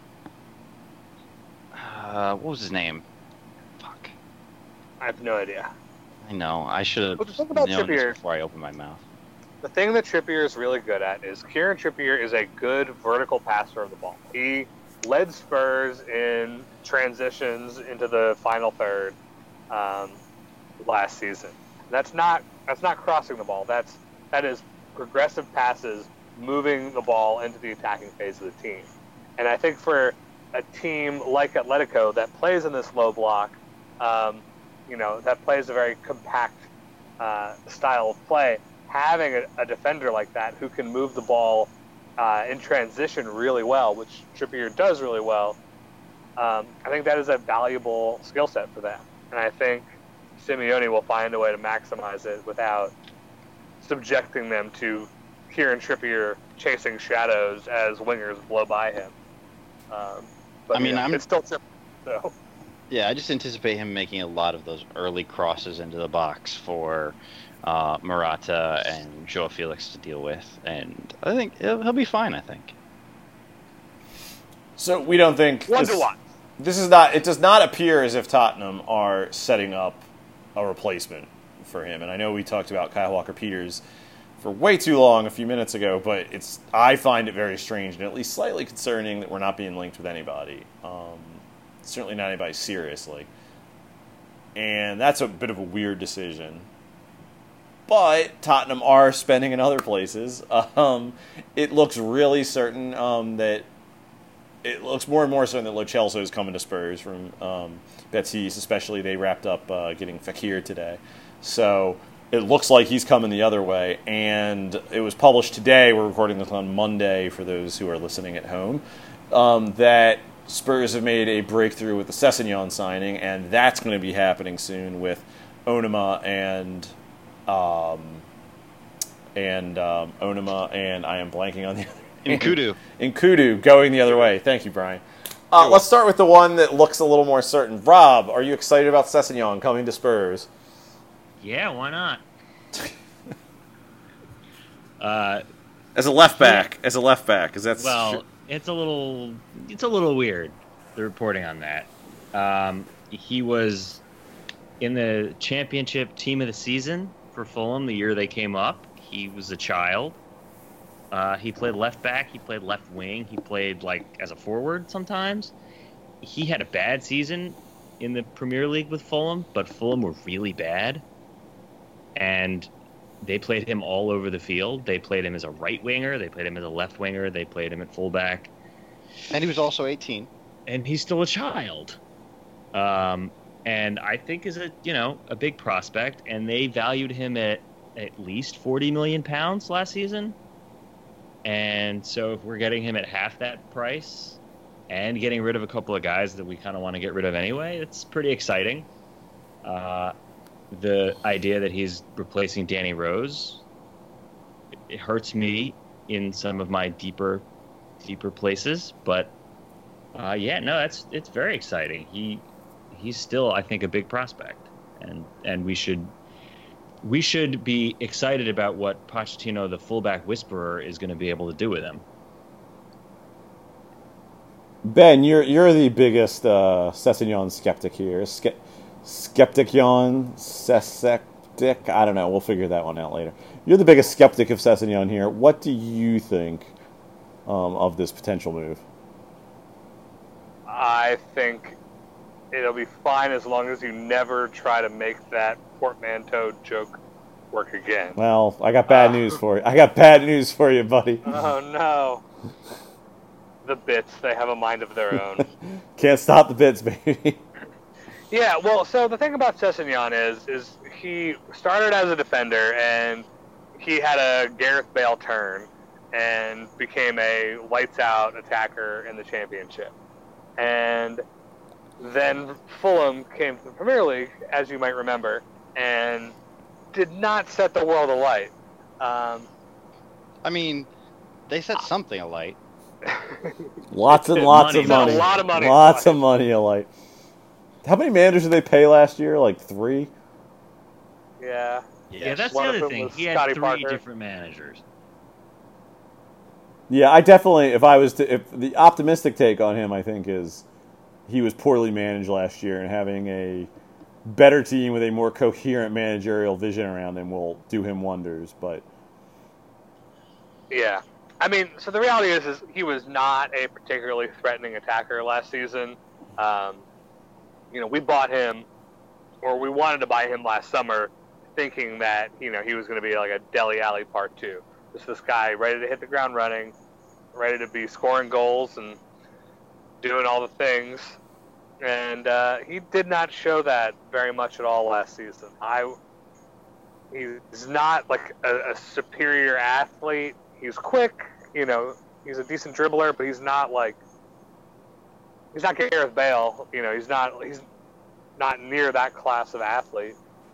What was his name? Fuck. I have no idea. I know. I should Well, the thing have about known this Trippier- before I opened my mouth. The thing that Trippier is really good at is Kieran Trippier is a good vertical passer of the ball. He led Spurs in transitions into the final third last season. That's not crossing the ball. That is progressive passes moving the ball into the attacking phase of the team. And I think for a team like Atletico that plays in this low block, that plays a very compact style of play, having a defender like that who can move the ball in transition really well, which Trippier does really well, I think that is a valuable skill set for them. And I think Simeone will find a way to maximize it without subjecting them to Kieran Trippier chasing shadows as wingers blow by him. But I mean, it's still Trippier, so. Yeah, I just anticipate him making a lot of those early crosses into the box for Morata and Joao Felix to deal with, and I think he'll be fine. I think. So we don't think One to watch. This is not. It does not appear as if Tottenham are setting up a replacement for him. And I know we talked about Kyle Walker-Peters for way too long a few minutes ago, but I find it very strange and at least slightly concerning that we're not being linked with anybody. Certainly not anybody seriously. And that's a bit of a weird decision. But Tottenham are spending in other places. It looks really certain that it looks more and more certain that Lo Celso is coming to Spurs from Betis, especially they wrapped up getting Fekir today. So it looks like he's coming the other way. And it was published today, we're recording this on Monday for those who are listening at home, that Spurs have made a breakthrough with the Sessegnon signing, and that's going to be happening soon with Onuma and Onuma and I am blanking on the other. Nkudu going the other way. Thank you, Brian. Let's start with the one that looks a little more certain. Rob, are you excited about Sessegnon coming to Spurs? Yeah, why not? As a left back, because that's it's a little weird, the reporting on that. He was in the championship team of the season for Fulham the year they came up. He was a child. He played left back. He played left wing. He played as a forward sometimes. He had a bad season in the Premier League with Fulham, but Fulham were really bad. And they played him all over the field. They played him as a right winger. They played him as a left winger. They played him at fullback. And he was also 18. And he's still a child. And I think is a big prospect. And they valued him at least £40 million last season. And so if we're getting him at half that price and getting rid of a couple of guys that we kind of want to get rid of anyway, it's pretty exciting. The idea that he's replacing Danny Rose, it hurts me in some of my deeper places. But it's very exciting. He's still, I think, a big prospect, and we should be excited about what Pochettino, the fullback whisperer, is going to be able to do with him. Ben, you're the biggest Sessegnon skeptic here. Skeptic-yon? Sesectic? I don't know. We'll figure that one out later. You're the biggest skeptic of Sessegnon here. What do you think of this potential move? I think it'll be fine as long as you never try to make that portmanteau joke work again. Well, I got bad news for you. I got bad news for you, buddy. Oh, no. The bits, they have a mind of their own. Can't stop the bits, baby. Yeah, well, so the thing about Sessegnon is he started as a defender, and he had a Gareth Bale turn and became a lights-out attacker in the championship. And then Fulham came to the Premier League, as you might remember, and did not set the world alight. I mean, they set something alight. Lots and lots of money. A lot of money. Lots of money alight. How many managers did they pay last year? 3? Yeah. Yeah, that's One the of other them thing. was He had Scotty 3 Parker. different managers. Yeah, I definitely, if the optimistic take on him, I think, is he was poorly managed last year, and having a better team with a more coherent managerial vision around him will do him wonders. But Yeah. I mean, so the reality is he was not a particularly threatening attacker last season. We bought him, or we wanted to buy him last summer, thinking that, he was going to be like a Dele Alli Part 2. Just this guy ready to hit the ground running, ready to be scoring goals and doing all the things. And he did not show that very much at all last season. He's not like a superior athlete. He's quick, you know. He's a decent dribbler, but he's not Gareth Bale. You know, he's not near that class of athlete.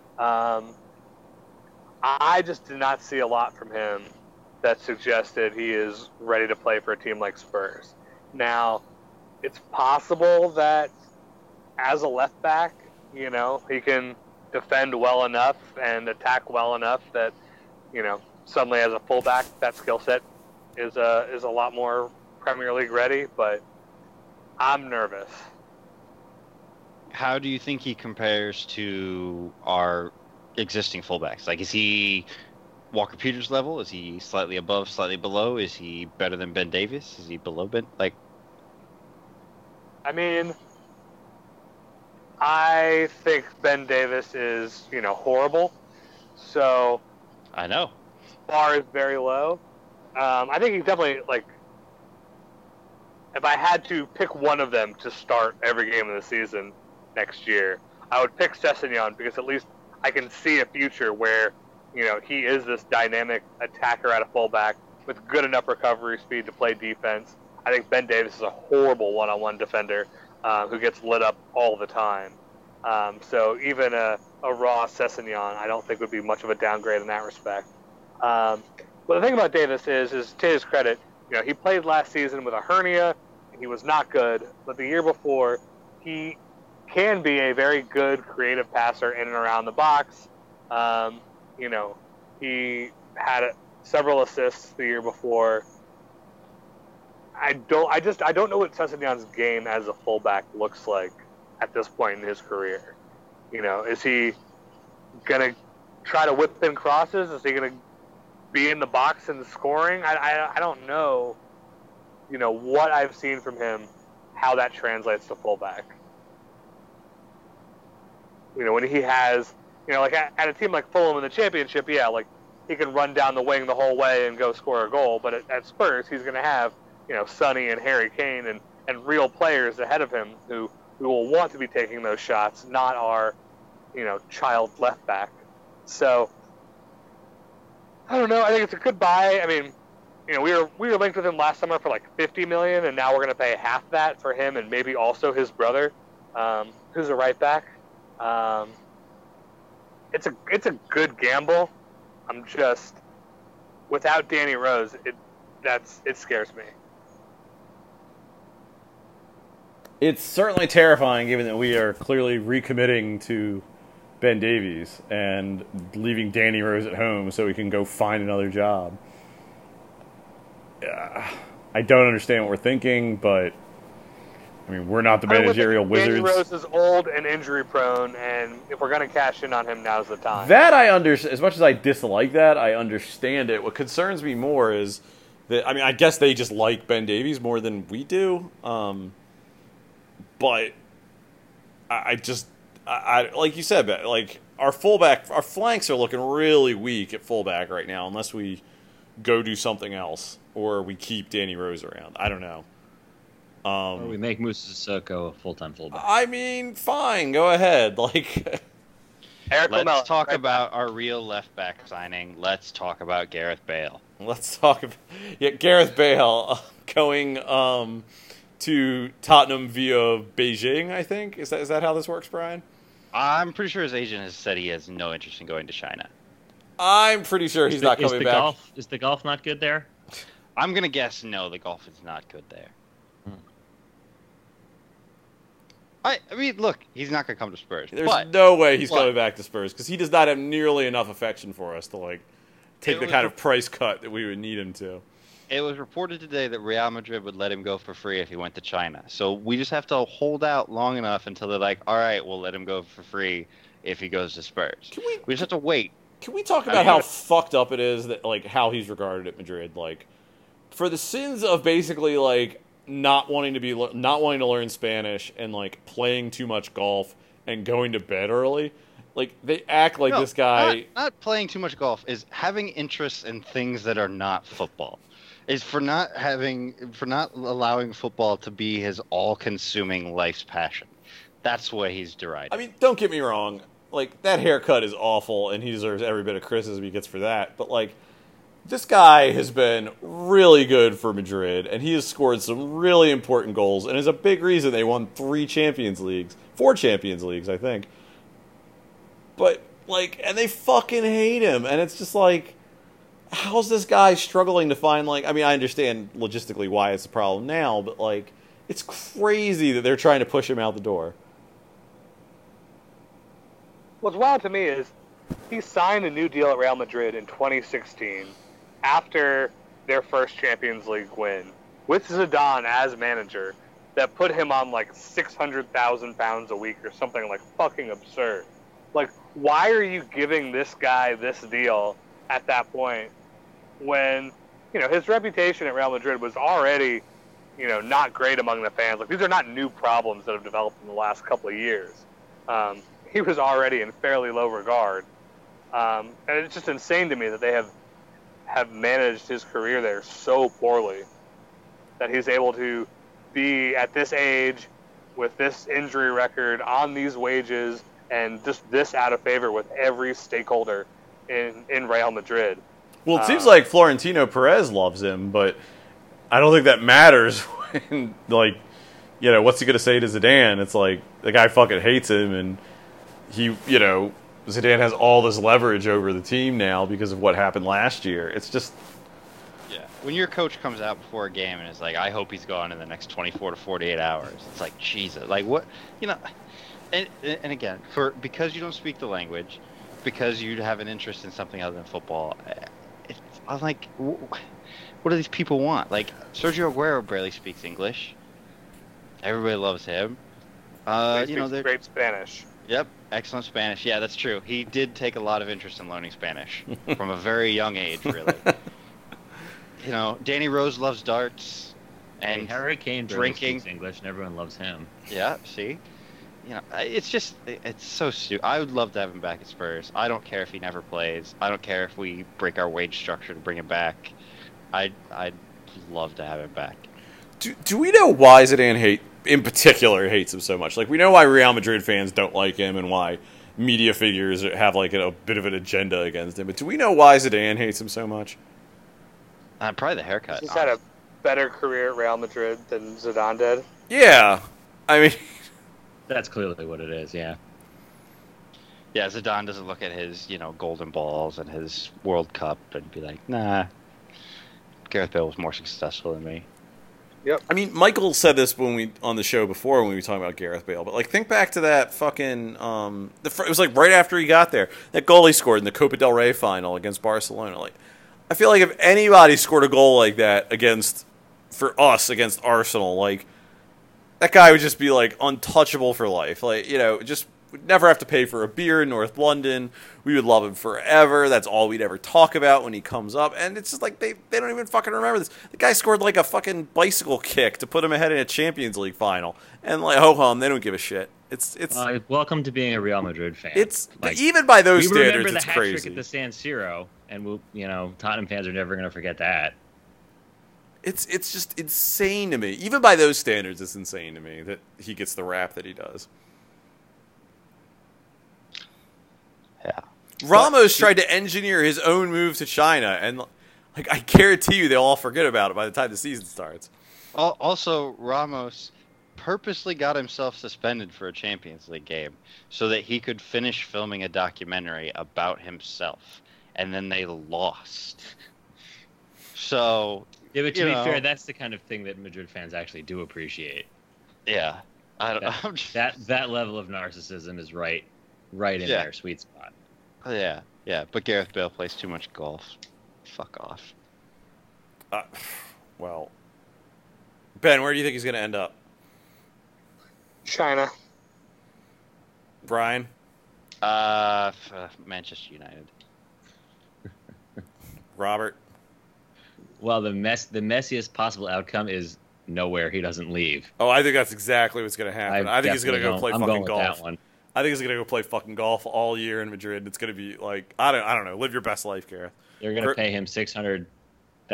I just did not see a lot from him that suggested he is ready to play for a team like Spurs. Now, it's possible that as a left back, you know, he can defend well enough and attack well enough that, you know, suddenly as a fullback, that skill set is a lot more Premier League ready, but I'm nervous. How do you think he compares to our existing fullbacks? Like, is he Walker Peters level? Is he slightly above, slightly below? Is he better than Ben Davies? Is he below Ben? Like, I mean, I think Ben Davies is, you know, horrible. So I know. bar is very low. I think he's definitely, like, if I had to pick one of them to start every game of the season next year, I would pick Sessegnon, because at least I can see a future where, you know, he is this dynamic attacker at a fullback with good enough recovery speed to play defense. I think Ben Davies is a horrible one-on-one defender who gets lit up all the time. So even a raw Sessegnon, I don't think would be much of a downgrade in that respect. But the thing about Davis is to his credit, you know, he played last season with a hernia. He was not good, but the year before, he can be a very good creative passer in and around the box. You know, he had several assists the year before. I don't know what Sessegnon's game as a fullback looks like at this point in his career. You know, is he gonna try to whip in crosses? Is he gonna be in the box and scoring? I don't know. You know, what I've seen from him, how that translates to fullback. You know, when he has, you know, like at a team like Fulham in the Championship, yeah, like he can run down the wing the whole way and go score a goal. But at Spurs, he's going to have, you know, Sonny and Harry Kane and real players ahead of him who will want to be taking those shots, not our, you know, child left back. So I don't know. I think it's a good buy. I mean, you know, we were linked with him last summer for like $50 million, and now we're going to pay half that for him and maybe also his brother, who's a right back. It's a good gamble. I'm just, without Danny Rose, it scares me. It's certainly terrifying, given that we are clearly recommitting to Ben Davies and leaving Danny Rose at home so he can go find another job. I don't understand what we're thinking, but I mean, we're not the managerial wizards. Danny Rose is old and injury prone, and if we're going to cash in on him, now's the time. That I understand. As much as I dislike that, I understand it. What concerns me more is that, I mean, I guess they just like Ben Davies more than we do. But I like you said, like our flanks are looking really weak at fullback right now, unless we go do something else or we keep Danny Rose around. I don't know. Or we make Moussa Sissoko a full-time fullback. I mean, fine, go ahead. Like, let's talk about our real left back signing. Let's talk about Gareth Bale. Let's talk about Gareth Bale going to Tottenham via Beijing. I think is that how this works, Brian? I'm pretty sure his agent has said he has no interest in going to China. I'm pretty sure he's not coming back. Is the golf not good there? I'm gonna guess no. The golf is not good there. I mean, look, he's not going to come to Spurs. There's no way he's coming back to Spurs because he does not have nearly enough affection for us to, like, take the kind of price cut that we would need him to. It was reported today that Real Madrid would let him go for free if he went to China. So we just have to hold out long enough until they're like, all right, we'll let him go for free if he goes to Spurs. We just have to wait. Can we talk about how fucked up it is that, like, how he's regarded at Madrid? Like, for the sins of basically, like, not wanting to learn Spanish and like playing too much golf and going to bed early, like they act like this guy. Not playing too much golf is having interests in things that are not football. Is for not allowing football to be his all-consuming life's passion. That's what he's derided. I mean, don't get me wrong. like, that haircut is awful, and he deserves every bit of criticism he gets for that. But, like, this guy has been really good for Madrid, and he has scored some really important goals, and is a big reason they won 4 Champions Leagues, I think. But, like, and they fucking hate him, and it's just like, how's this guy struggling to find, like, I mean, I understand logistically why it's a problem now, but, like, it's crazy that they're trying to push him out the door. What's wild to me is he signed a new deal at Real Madrid in 2016 after their first Champions League win with Zidane as manager that put him on like £600,000 a week or something like fucking absurd. Like, why are you giving this guy this deal at that point when, you know, his reputation at Real Madrid was already, you know, not great among the fans? Like, these are not new problems that have developed in the last couple of years. He was already in fairly low regard. And it's just insane to me that they have managed his career there so poorly that he's able to be at this age with this injury record on these wages and just this out of favor with every stakeholder in Real Madrid. Well, it seems like Florentino Perez loves him, but I don't think that matters when, like, you know, what's he going to say to Zidane? It's like, the guy fucking hates him, and he, you know, Zidane has all this leverage over the team now because of what happened last year. It's just... Yeah. When your coach comes out before a game and is like, I hope he's gone in the next 24 to 48 hours, it's like, Jesus. Like, what? You know, and again, because you don't speak the language, because you have an interest in something other than football, I'm like, what do these people want? Like, Sergio Aguero barely speaks English. Everybody loves him. He speaks great Spanish. Yep, excellent Spanish. Yeah, that's true. He did take a lot of interest in learning Spanish from a very young age, really. You know, Danny Rose loves darts and Harry Kane drinking speaks English, and everyone loves him. Yeah, see, you know, it's so stupid. I would love to have him back at Spurs. I don't care if he never plays. I don't care if we break our wage structure to bring him back. I'd love to have him back. Do we know why Zidane in particular hates him so much? Like, we know why Real Madrid fans don't like him and why media figures have like a bit of an agenda against him. But do we know why Zidane hates him so much? Probably the haircut. He's had a better career at Real Madrid than Zidane did. Yeah, I mean, That's clearly what it is, yeah. Yeah, Zidane doesn't look at his, you know, golden balls and his World Cup and be like, nah, Gareth Bale was more successful than me. Yep. I mean, Michael said this on the show before when we were talking about Gareth Bale, but like, think back to that fucking it was like right after he got there, that goal he scored in the Copa del Rey final against Barcelona. Like, I feel like if anybody scored a goal like that against Arsenal, like, that guy would just be like untouchable for life. Like, you know, just would never have to pay for a beer in North London. We would love him forever. That's all we'd ever talk about when he comes up. And it's just like they don't even fucking remember this. The guy scored like a fucking bicycle kick to put him ahead in a Champions League final. And like, ho-hum, they don't give a shit. It's welcome to being a Real Madrid fan. It's like, even by those we standards, remember it's the hat trick crazy. at the San Siro, and Tottenham fans are never going to forget that. It's just insane to me. Even by those standards, it's insane to me that he gets the rap that he does. Yeah. Ramos tried to engineer his own move to China, and like, I guarantee you they'll all forget about it by the time the season starts. Also, Ramos purposely got himself suspended for a Champions League game so that he could finish filming a documentary about himself, and then they lost. So, Yeah, but to be fair, that's the kind of thing that Madrid fans actually do appreciate. yeah, That level of narcissism is right in their sweet spot. Yeah, but Gareth Bale plays too much golf. Fuck off. Well, Ben, where do you think he's going to end up? China. Brian? Manchester United. Robert? Well, the messiest possible outcome is nowhere. He doesn't leave. Oh, I think that's exactly what's going to happen. I think he's going to go play I'm fucking going with golf. that one. I think he's going to go play fucking golf all year in Madrid. It's going to be like, I don't know, live your best life, Gareth. They're going to pay him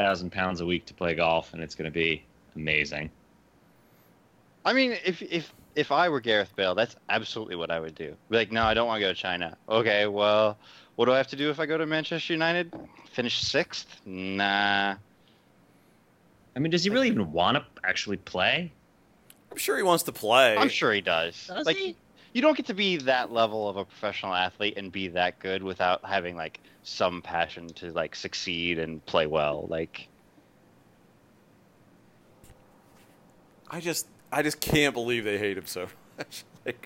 £600,000 a week to play golf, and it's going to be amazing. I mean, if if I were Gareth Bale, that's absolutely what I would do. Be like, no, I don't want to go to China. Okay, well, what do I have to do if I go to Manchester United? Finish 6th? Nah. I mean, does he really even want to actually play? I'm sure he wants to play. I'm sure he does. Does like, he? You don't get to be that level of a professional athlete and be that good without having like some passion to like succeed and play well. Like, I just can't believe they hate him so much. Like,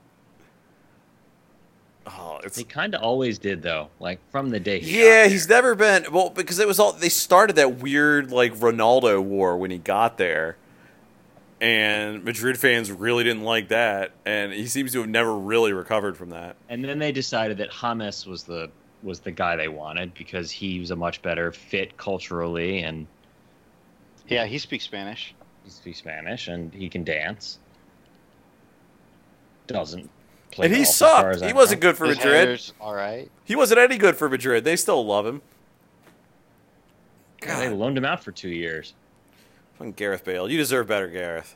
oh, it's He kind of always did, though. Like from the day. He yeah. got He's there. never been well because it was all they started that weird like Ronaldo war when he got there, and Madrid fans really didn't like that, and he seems to have never really recovered from that. And then they decided that James was the guy they wanted because he was a much better fit culturally, and yeah, he speaks Spanish. he speaks Spanish and he can dance. Doesn't play And he golf, as far sucked. as I He wasn't know. good for His Madrid. hair's all right. He wasn't any good for Madrid. They still love him. Yeah, they loaned him out for 2 years. Fucking Gareth Bale. You deserve better, Gareth.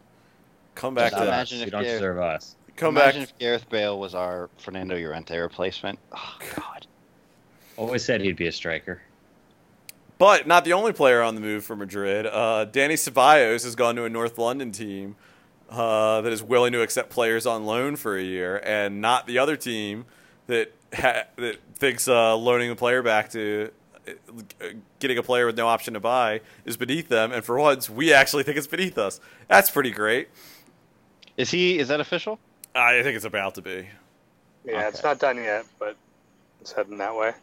Come back Just to imagine You if don't Gareth- deserve us. come Imagine back. if Gareth Bale was our Fernando Llorente replacement. Oh God. Always said he'd be a striker. But not the only player on the move for Madrid. Danny Ceballos has gone to a North London team that is willing to accept players on loan for a year, and not the other team that that thinks loaning a player back to getting a player with no option to buy is beneath them. And for once, we actually think it's beneath us. That's pretty great. Is that official? I think it's about to be. Yeah, it's Okay. not done yet, but it's heading that way.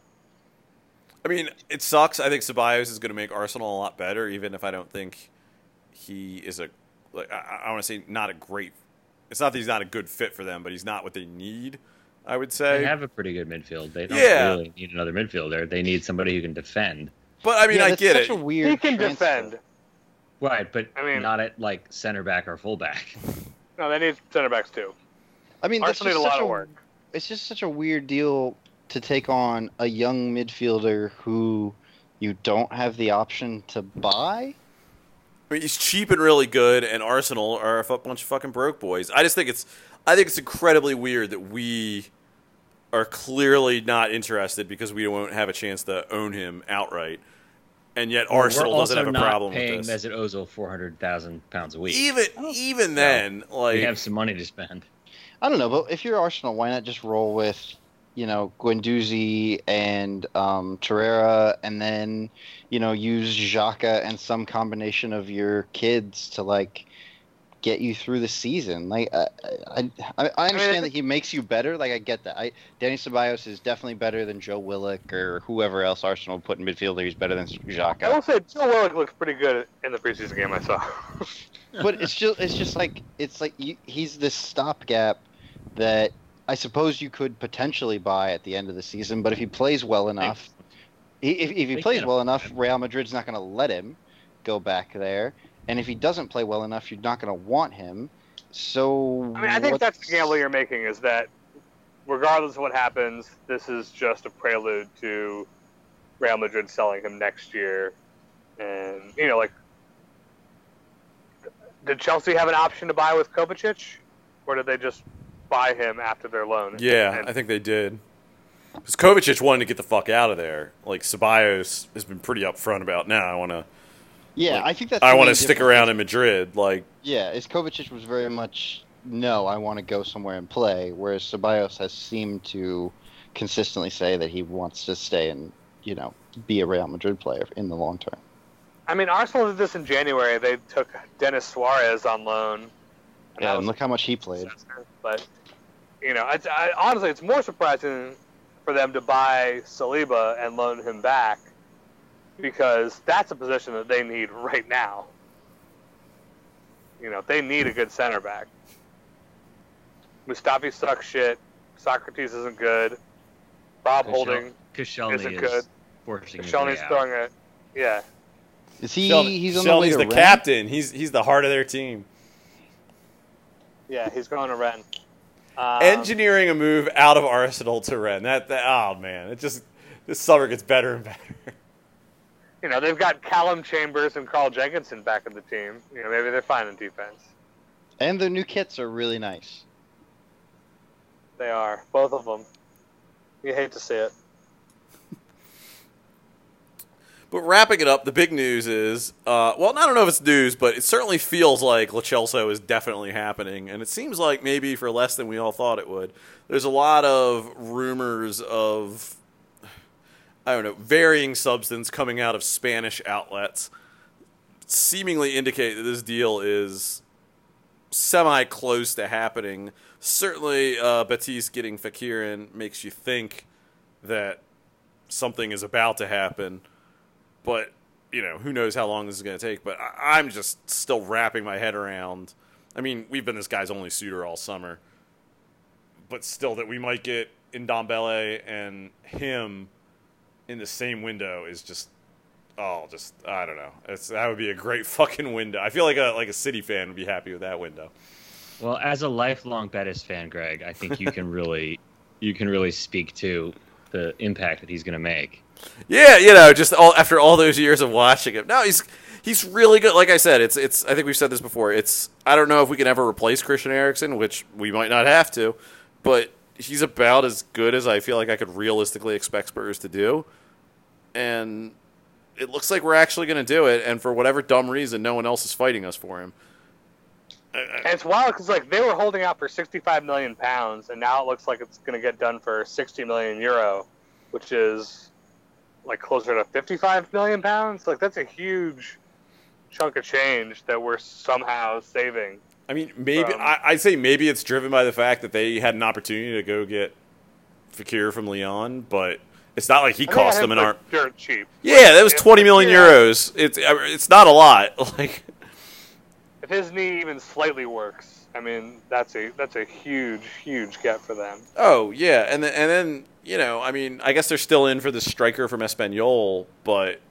I mean, it sucks. I think Ceballos is going to make Arsenal a lot better, even if I don't think he is a. Like, I want to say not a great. It's not that he's not a good fit for them, but he's not what they need. I would say. They have a pretty good midfield. They don't Yeah. really need another midfielder. They need somebody who can defend. But I mean, Yeah, I that's get such it. a weird He can transfer. defend. Right, but I mean- not at like center back or fullback. No, they need center backs too. I mean, that's Arsenal need just a lot such of work. It's just such a weird deal to take on a young midfielder who you don't have the option to buy. I mean, he's cheap and really good, and Arsenal are a bunch of fucking broke boys. I think it's incredibly weird that we are clearly not interested because we won't have a chance to own him outright, and yet Arsenal We're doesn't have also a problem not paying with this. Mesut Ozil £400,000 a week. Even then, like we have some money to spend. I don't know, but if you're Arsenal, why not just roll with, Guendouzi and Torreira, and then, use Xhaka and some combination of your kids to like get you through the season. Like, I understand that he makes you better. Like, I get that. Danny Ceballos is definitely better than Joe Willock or whoever else Arsenal put in midfielder. He's better than I will Xhaka. say Joe Willock looks pretty good in the preseason game I saw. But it's just like he's this stopgap that I suppose you could potentially buy at the end of the season. But if he plays well enough, if he They plays can't well afford enough, him. Real Madrid's not going to let him go back there. And if he doesn't play well enough, you're not going to want him. So I mean, I think that's the gamble you're making is that regardless of what happens, this is just a prelude to Real Madrid selling him next year. And, did Chelsea have an option to buy with Kovacic? Or did they just buy him after their loan? yeah, And- I think they did. Because Kovacic wanted to get the fuck out of there. Like Ceballos has been pretty upfront about now. I want I think that's. to the main stick difference. around in Madrid. Like Yeah, is Kovacic was very much no, I want to go somewhere and play, whereas Ceballos has seemed to consistently say that he wants to stay and be a Real Madrid player in the long term. I mean, Arsenal did this in January. They took Dennis Suarez on loan. And that Yeah, was and look how much he played. But, honestly, it's more surprising for them to buy Saliba and loan him back because that's a position that they need right now. They need a good center back. Mustafi sucks shit. Socrates isn't good. Bob Holding Koscielny isn't is good. forcing his Shoney's way out. throwing it. Yeah. Is he? Sheldon- He's on the way Sheldon's to the Rennes? captain. He's the heart of their team. Yeah, he's going to Rennes. Engineering a move out of Arsenal to Rennes. That oh man, this summer gets better and better. They've got Callum Chambers and Carl Jenkinson back in the team. Maybe they're fine in defense. And the new kits are really nice. They are, both of them. You hate to see it. But wrapping it up, the big news is, well, I don't know if it's news, but it certainly feels like Lo Celso is definitely happening. And it seems like maybe for less than we all thought it would. There's a lot of rumors of, I don't know, varying substance coming out of Spanish outlets, seemingly indicate that this deal is semi-close to happening. Certainly, Betis getting Fekir in makes you think that something is about to happen. But, you know, who knows how long this is going to take. But I'm just still wrapping my head around. I mean, we've been this guy's only suitor all summer. But still, that we might get Ndombele and him in the same window is just, I don't know. That would be a great fucking window. I feel like a City fan would be happy with that window. Well, as a lifelong Betis fan, Greg, I think you can really speak to the impact that he's going to make. Yeah, you know, just after all those years of watching him. No, he's really good. Like I said, it's I think we've said this before. I don't know if we can ever replace Christian Eriksen, which we might not have to, but he's about as good as I feel like I could realistically expect Spurs to do. And it looks like we're actually going to do it, and for whatever dumb reason, no one else is fighting us for him. And it's wild because like they were holding out for £65 million, and now it looks like it's going to get done for €60 million, which is like closer to £55 million. Like that's a huge chunk of change that we're somehow saving. I mean, maybe I'd say maybe it's driven by the fact that they had an opportunity to go get Fekir from Lyon, but it's not like he cost them an arm. Dirt cheap. Yeah, that was 20 million euros. It's not a lot. Like, if his knee even slightly works, I mean, that's a huge get for them. Oh yeah, and then you know, I mean, I guess they're still in for the striker from Espanyol, but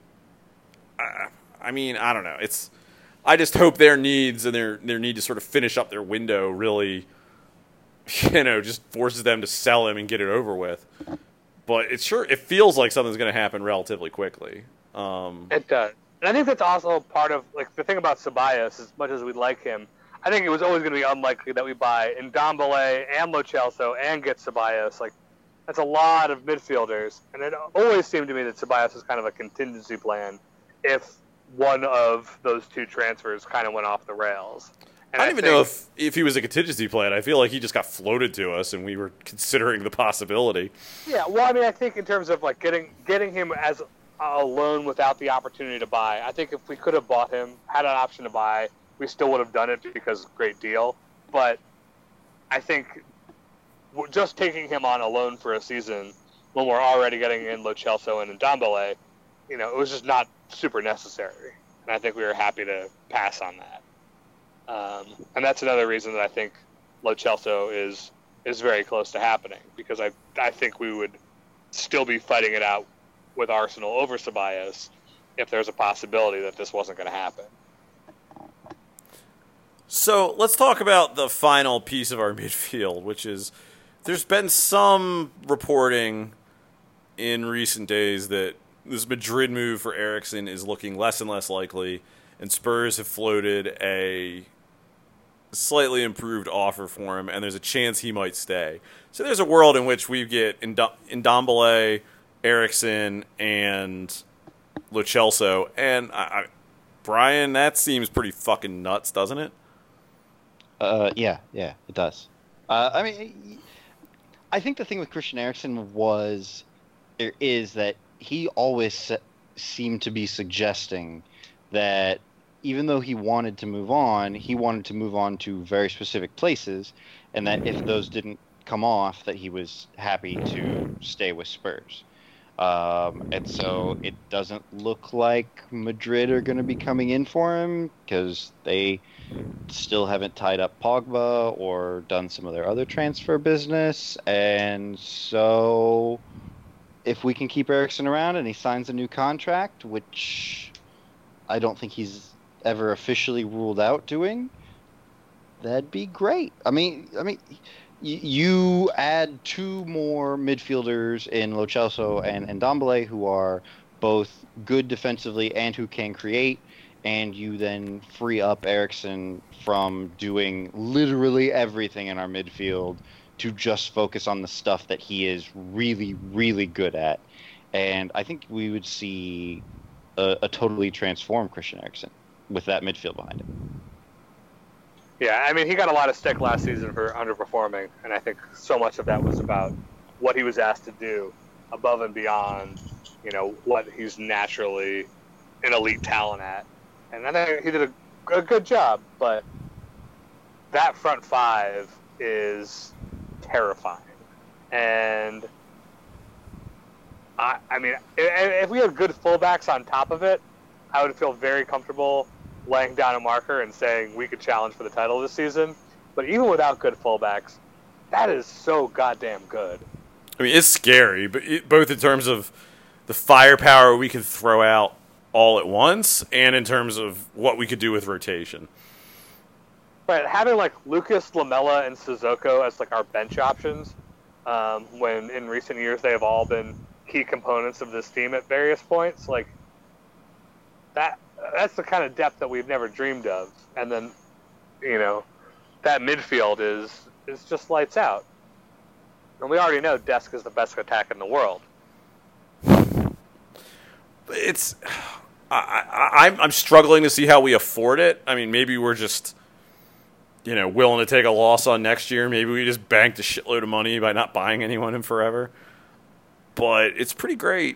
I mean, I don't know. I just hope their needs and their need to sort of finish up their window really, you know, just forces them to sell him and get it over with. But it feels like something's going to happen relatively quickly. It does. And I think that's also part of, like, the thing about Ceballos, as much as we like him, I think it was always going to be unlikely that we buy Ndombele and Lo Celso and get Ceballos. Like, that's a lot of midfielders. And it always seemed to me that Ceballos was kind of a contingency plan if one of those two transfers kind of went off the rails. And I don't even know if he was a contingency plan. I feel like he just got floated to us, and we were considering the possibility. Yeah, well, I mean, I think in terms of like getting him as a loan without the opportunity to buy, I think if we could have bought him, had an option to buy, we still would have done it because great deal. But I think just taking him on a loan for a season when we're already getting in Lo Celso and Ndombele, you know, it was just not super necessary. And I think we were happy to pass on that. And that's another reason that I think Lo Celso is very close to happening, because I think we would still be fighting it out with Arsenal over Ceballos if there's a possibility that this wasn't going to happen. So let's talk about the final piece of our midfield, which is there's been some reporting in recent days that this Madrid move for Eriksen is looking less and less likely, and Spurs have floated a slightly improved offer for him, and there's a chance he might stay. So there's a world in which we get Ndombele, Eriksen, and Lo Celso. And, Brian, that seems pretty fucking nuts, doesn't it? Yeah, it does. I mean, I think the thing with Christian Eriksen is that he always seemed to be suggesting that even though he wanted to move on to very specific places, and that if those didn't come off, that he was happy to stay with Spurs. And so it doesn't look like Madrid are going to be coming in for him, because they still haven't tied up Pogba or done some of their other transfer business. And so if we can keep Eriksen around and he signs a new contract, which I don't think he's ever officially ruled out doing, that'd be great. I mean, you add two more midfielders in Lo Celso and Ndombele, who are both good defensively and who can create, and you then free up Eriksen from doing literally everything in our midfield to just focus on the stuff that he is really, really good at. And I think we would see a totally transformed Christian Eriksen with that midfield behind him. Yeah, I mean, he got a lot of stick last season for underperforming, and I think so much of that was about what he was asked to do above and beyond, what he's naturally an elite talent at. And I think he did a good job, but that front five is terrifying. And I mean, if we had good fullbacks on top of it, I would feel very comfortable laying down a marker and saying we could challenge for the title this season. But even without good fullbacks, that is so goddamn good. I mean, it's scary, but both in terms of the firepower we could throw out all at once and in terms of what we could do with rotation. But having like Lucas, Lamela, and Sissoko as like our bench options, when in recent years they have all been key components of this team at various points, like that's the kind of depth that we've never dreamed of. And then, that midfield is just lights out. And we already know Desk is the best attack in the world. It's I'm struggling to see how we afford it. I mean, maybe we're just willing to take a loss on next year. Maybe we just banked a shitload of money by not buying anyone in forever. But it's pretty great.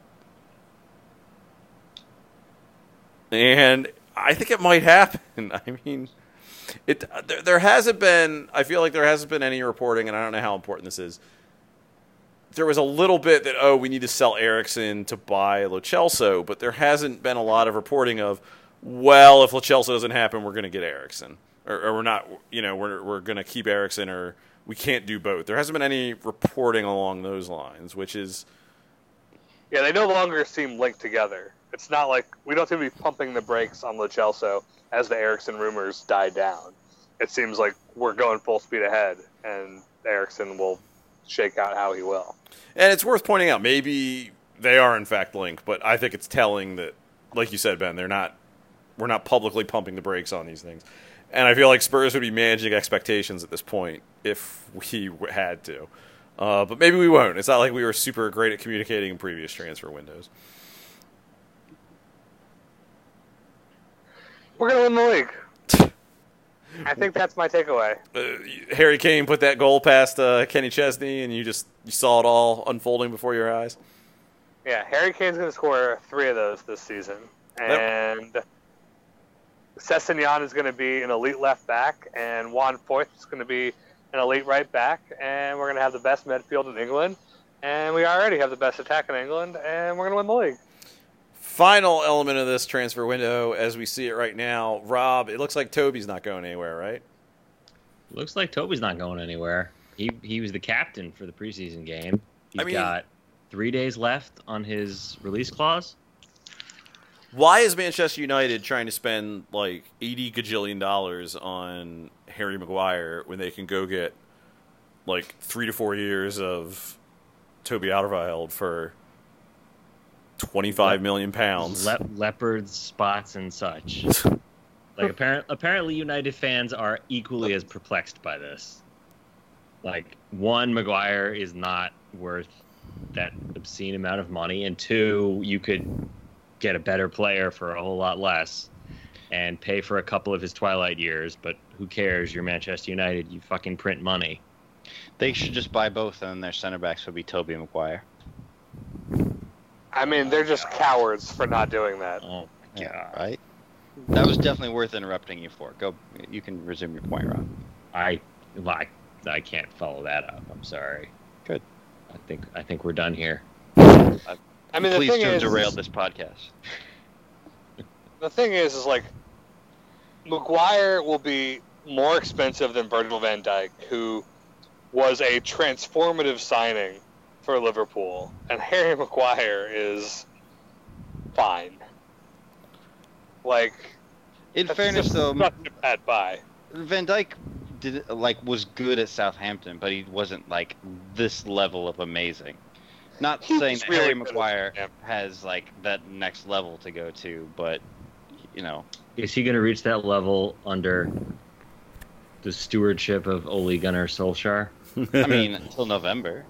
And I think it might happen. I mean, there hasn't been, I feel like there hasn't been any reporting, and I don't know how important this is. There was a little bit that, we need to sell Eriksen to buy Lo Celso, but there hasn't been a lot of reporting of, well, if Lo Celso doesn't happen, we're going to get Eriksen. Or we're not, we're going to keep Eriksen, or we can't do both. There hasn't been any reporting along those lines, which is... Yeah, they no longer seem linked together. It's not like we don't seem to be pumping the brakes on Lo Celso as the Eriksen rumors die down. It seems like we're going full speed ahead, and Eriksen will shake out how he will. And it's worth pointing out, maybe they are in fact linked, but I think it's telling that, like you said, Ben, we're not publicly pumping the brakes on these things. And I feel like Spurs would be managing expectations at this point if we had to. But maybe we won't. It's not like we were super great at communicating in previous transfer windows. We're going to win the league. I think that's my takeaway. Harry Kane put that goal past Kenny Chesney, and you saw it all unfolding before your eyes. Yeah, Harry Kane's going to score 3 of those this season. And Sessegnon is going to be an elite left back, and Juan Foyth is going to be an elite right back, and we're going to have the best midfield in England, and we already have the best attack in England, and we're going to win the league. Final element of this transfer window, as we see it right now, Rob, it looks like Toby's not going anywhere, right? Looks like Toby's not going anywhere. He was the captain for the preseason game. He's got 3 days left on his release clause. Why is Manchester United trying to spend like $80 gajillion on Harry Maguire when they can go get like 3 to 4 years of Toby Alderweireld for £25 million? Leopards, spots, and such. Like apparently United fans are equally as perplexed by this. Like, 1, Maguire is not worth that obscene amount of money, and 2, you could get a better player for a whole lot less and pay for a couple of his twilight years, but who cares? You're Manchester United. You fucking print money. They should just buy both, and then their center backs would be Toby and Maguire. I mean, they're just cowards for not doing that. Oh, my God. Right? That was definitely worth interrupting you for. Go. You can resume your point, Rob. I can't follow that up. I'm sorry. Good. I think we're done here. I mean, Please don't derail this podcast. The thing is like, Maguire will be more expensive than Virgil van Dijk, who was a transformative signing for Liverpool, and Harry Maguire is fine. Like, in fairness, though, not a bad buy. Van Dijk was good at Southampton, but he wasn't like this level of amazing. Not saying that really Harry good Maguire at him. has like that next level to go to, but Is he going to reach that level under the stewardship of Ole Gunnar Solskjaer? I mean, until November.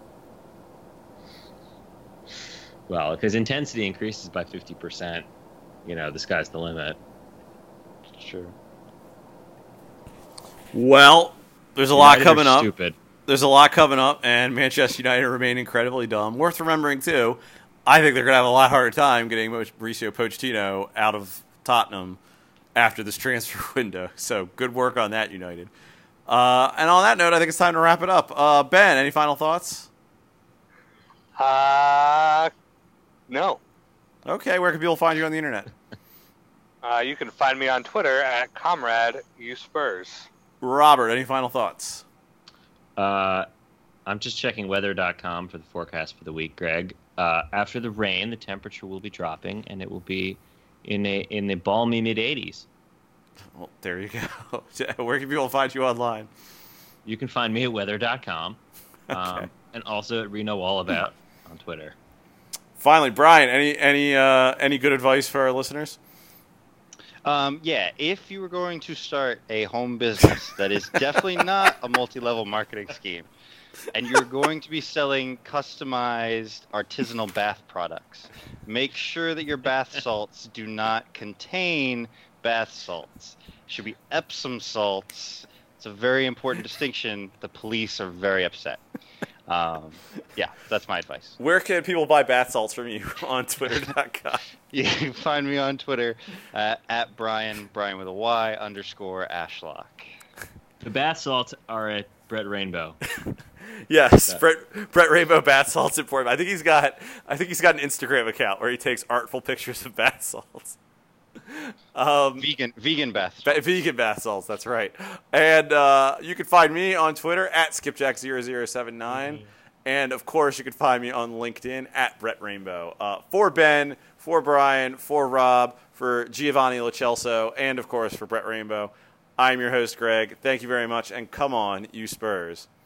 Well, if his intensity increases by 50%, the sky's the limit. Sure. Well, there's a lot coming up. Stupid. There's a lot coming up, and Manchester United remain incredibly dumb. Worth remembering, too, I think they're going to have a lot harder time getting Mauricio Pochettino out of Tottenham after this transfer window. So good work on that, United. And on that note, I think it's time to wrap it up. Ben, any final thoughts? No. Okay, where can people find you on the internet? You can find me on Twitter at ComradeUSpurs. Robert, any final thoughts? I'm just checking weather.com for the forecast for the week, Greg. After the rain, the temperature will be dropping, and it will be in the balmy mid-80s. Well, there you go. Where can people find you online? You can find me at weather.com, Okay. and also at Reno Wallabout on Twitter. Finally, Brian, any good advice for our listeners? Yeah, if you were going to start a home business that is definitely not a multi-level marketing scheme, and you're going to be selling customized artisanal bath products, make sure that your bath salts do not contain bath salts. It should be Epsom salts. It's a very important distinction. The police are very upset. Yeah, that's my advice. Where can people buy bath salts from you on Twitter.com? You can find me on Twitter at Brian with a Y _Ashlock. The bath salts are at Brett Rainbow. Yes, Brett Rainbow bath salts important. I think he's got an Instagram account where he takes artful pictures of bath salts. Vegan bath salts. Vegan bath salts, that's right. And you can find me on Twitter at skipjack0079. And, of course, you can find me on LinkedIn at Brett Rainbow. For Ben, for Brian, for Rob, for Giovanni Lo Celso, and, of course, for Brett Rainbow, I'm your host, Greg. Thank you very much, and come on, you Spurs.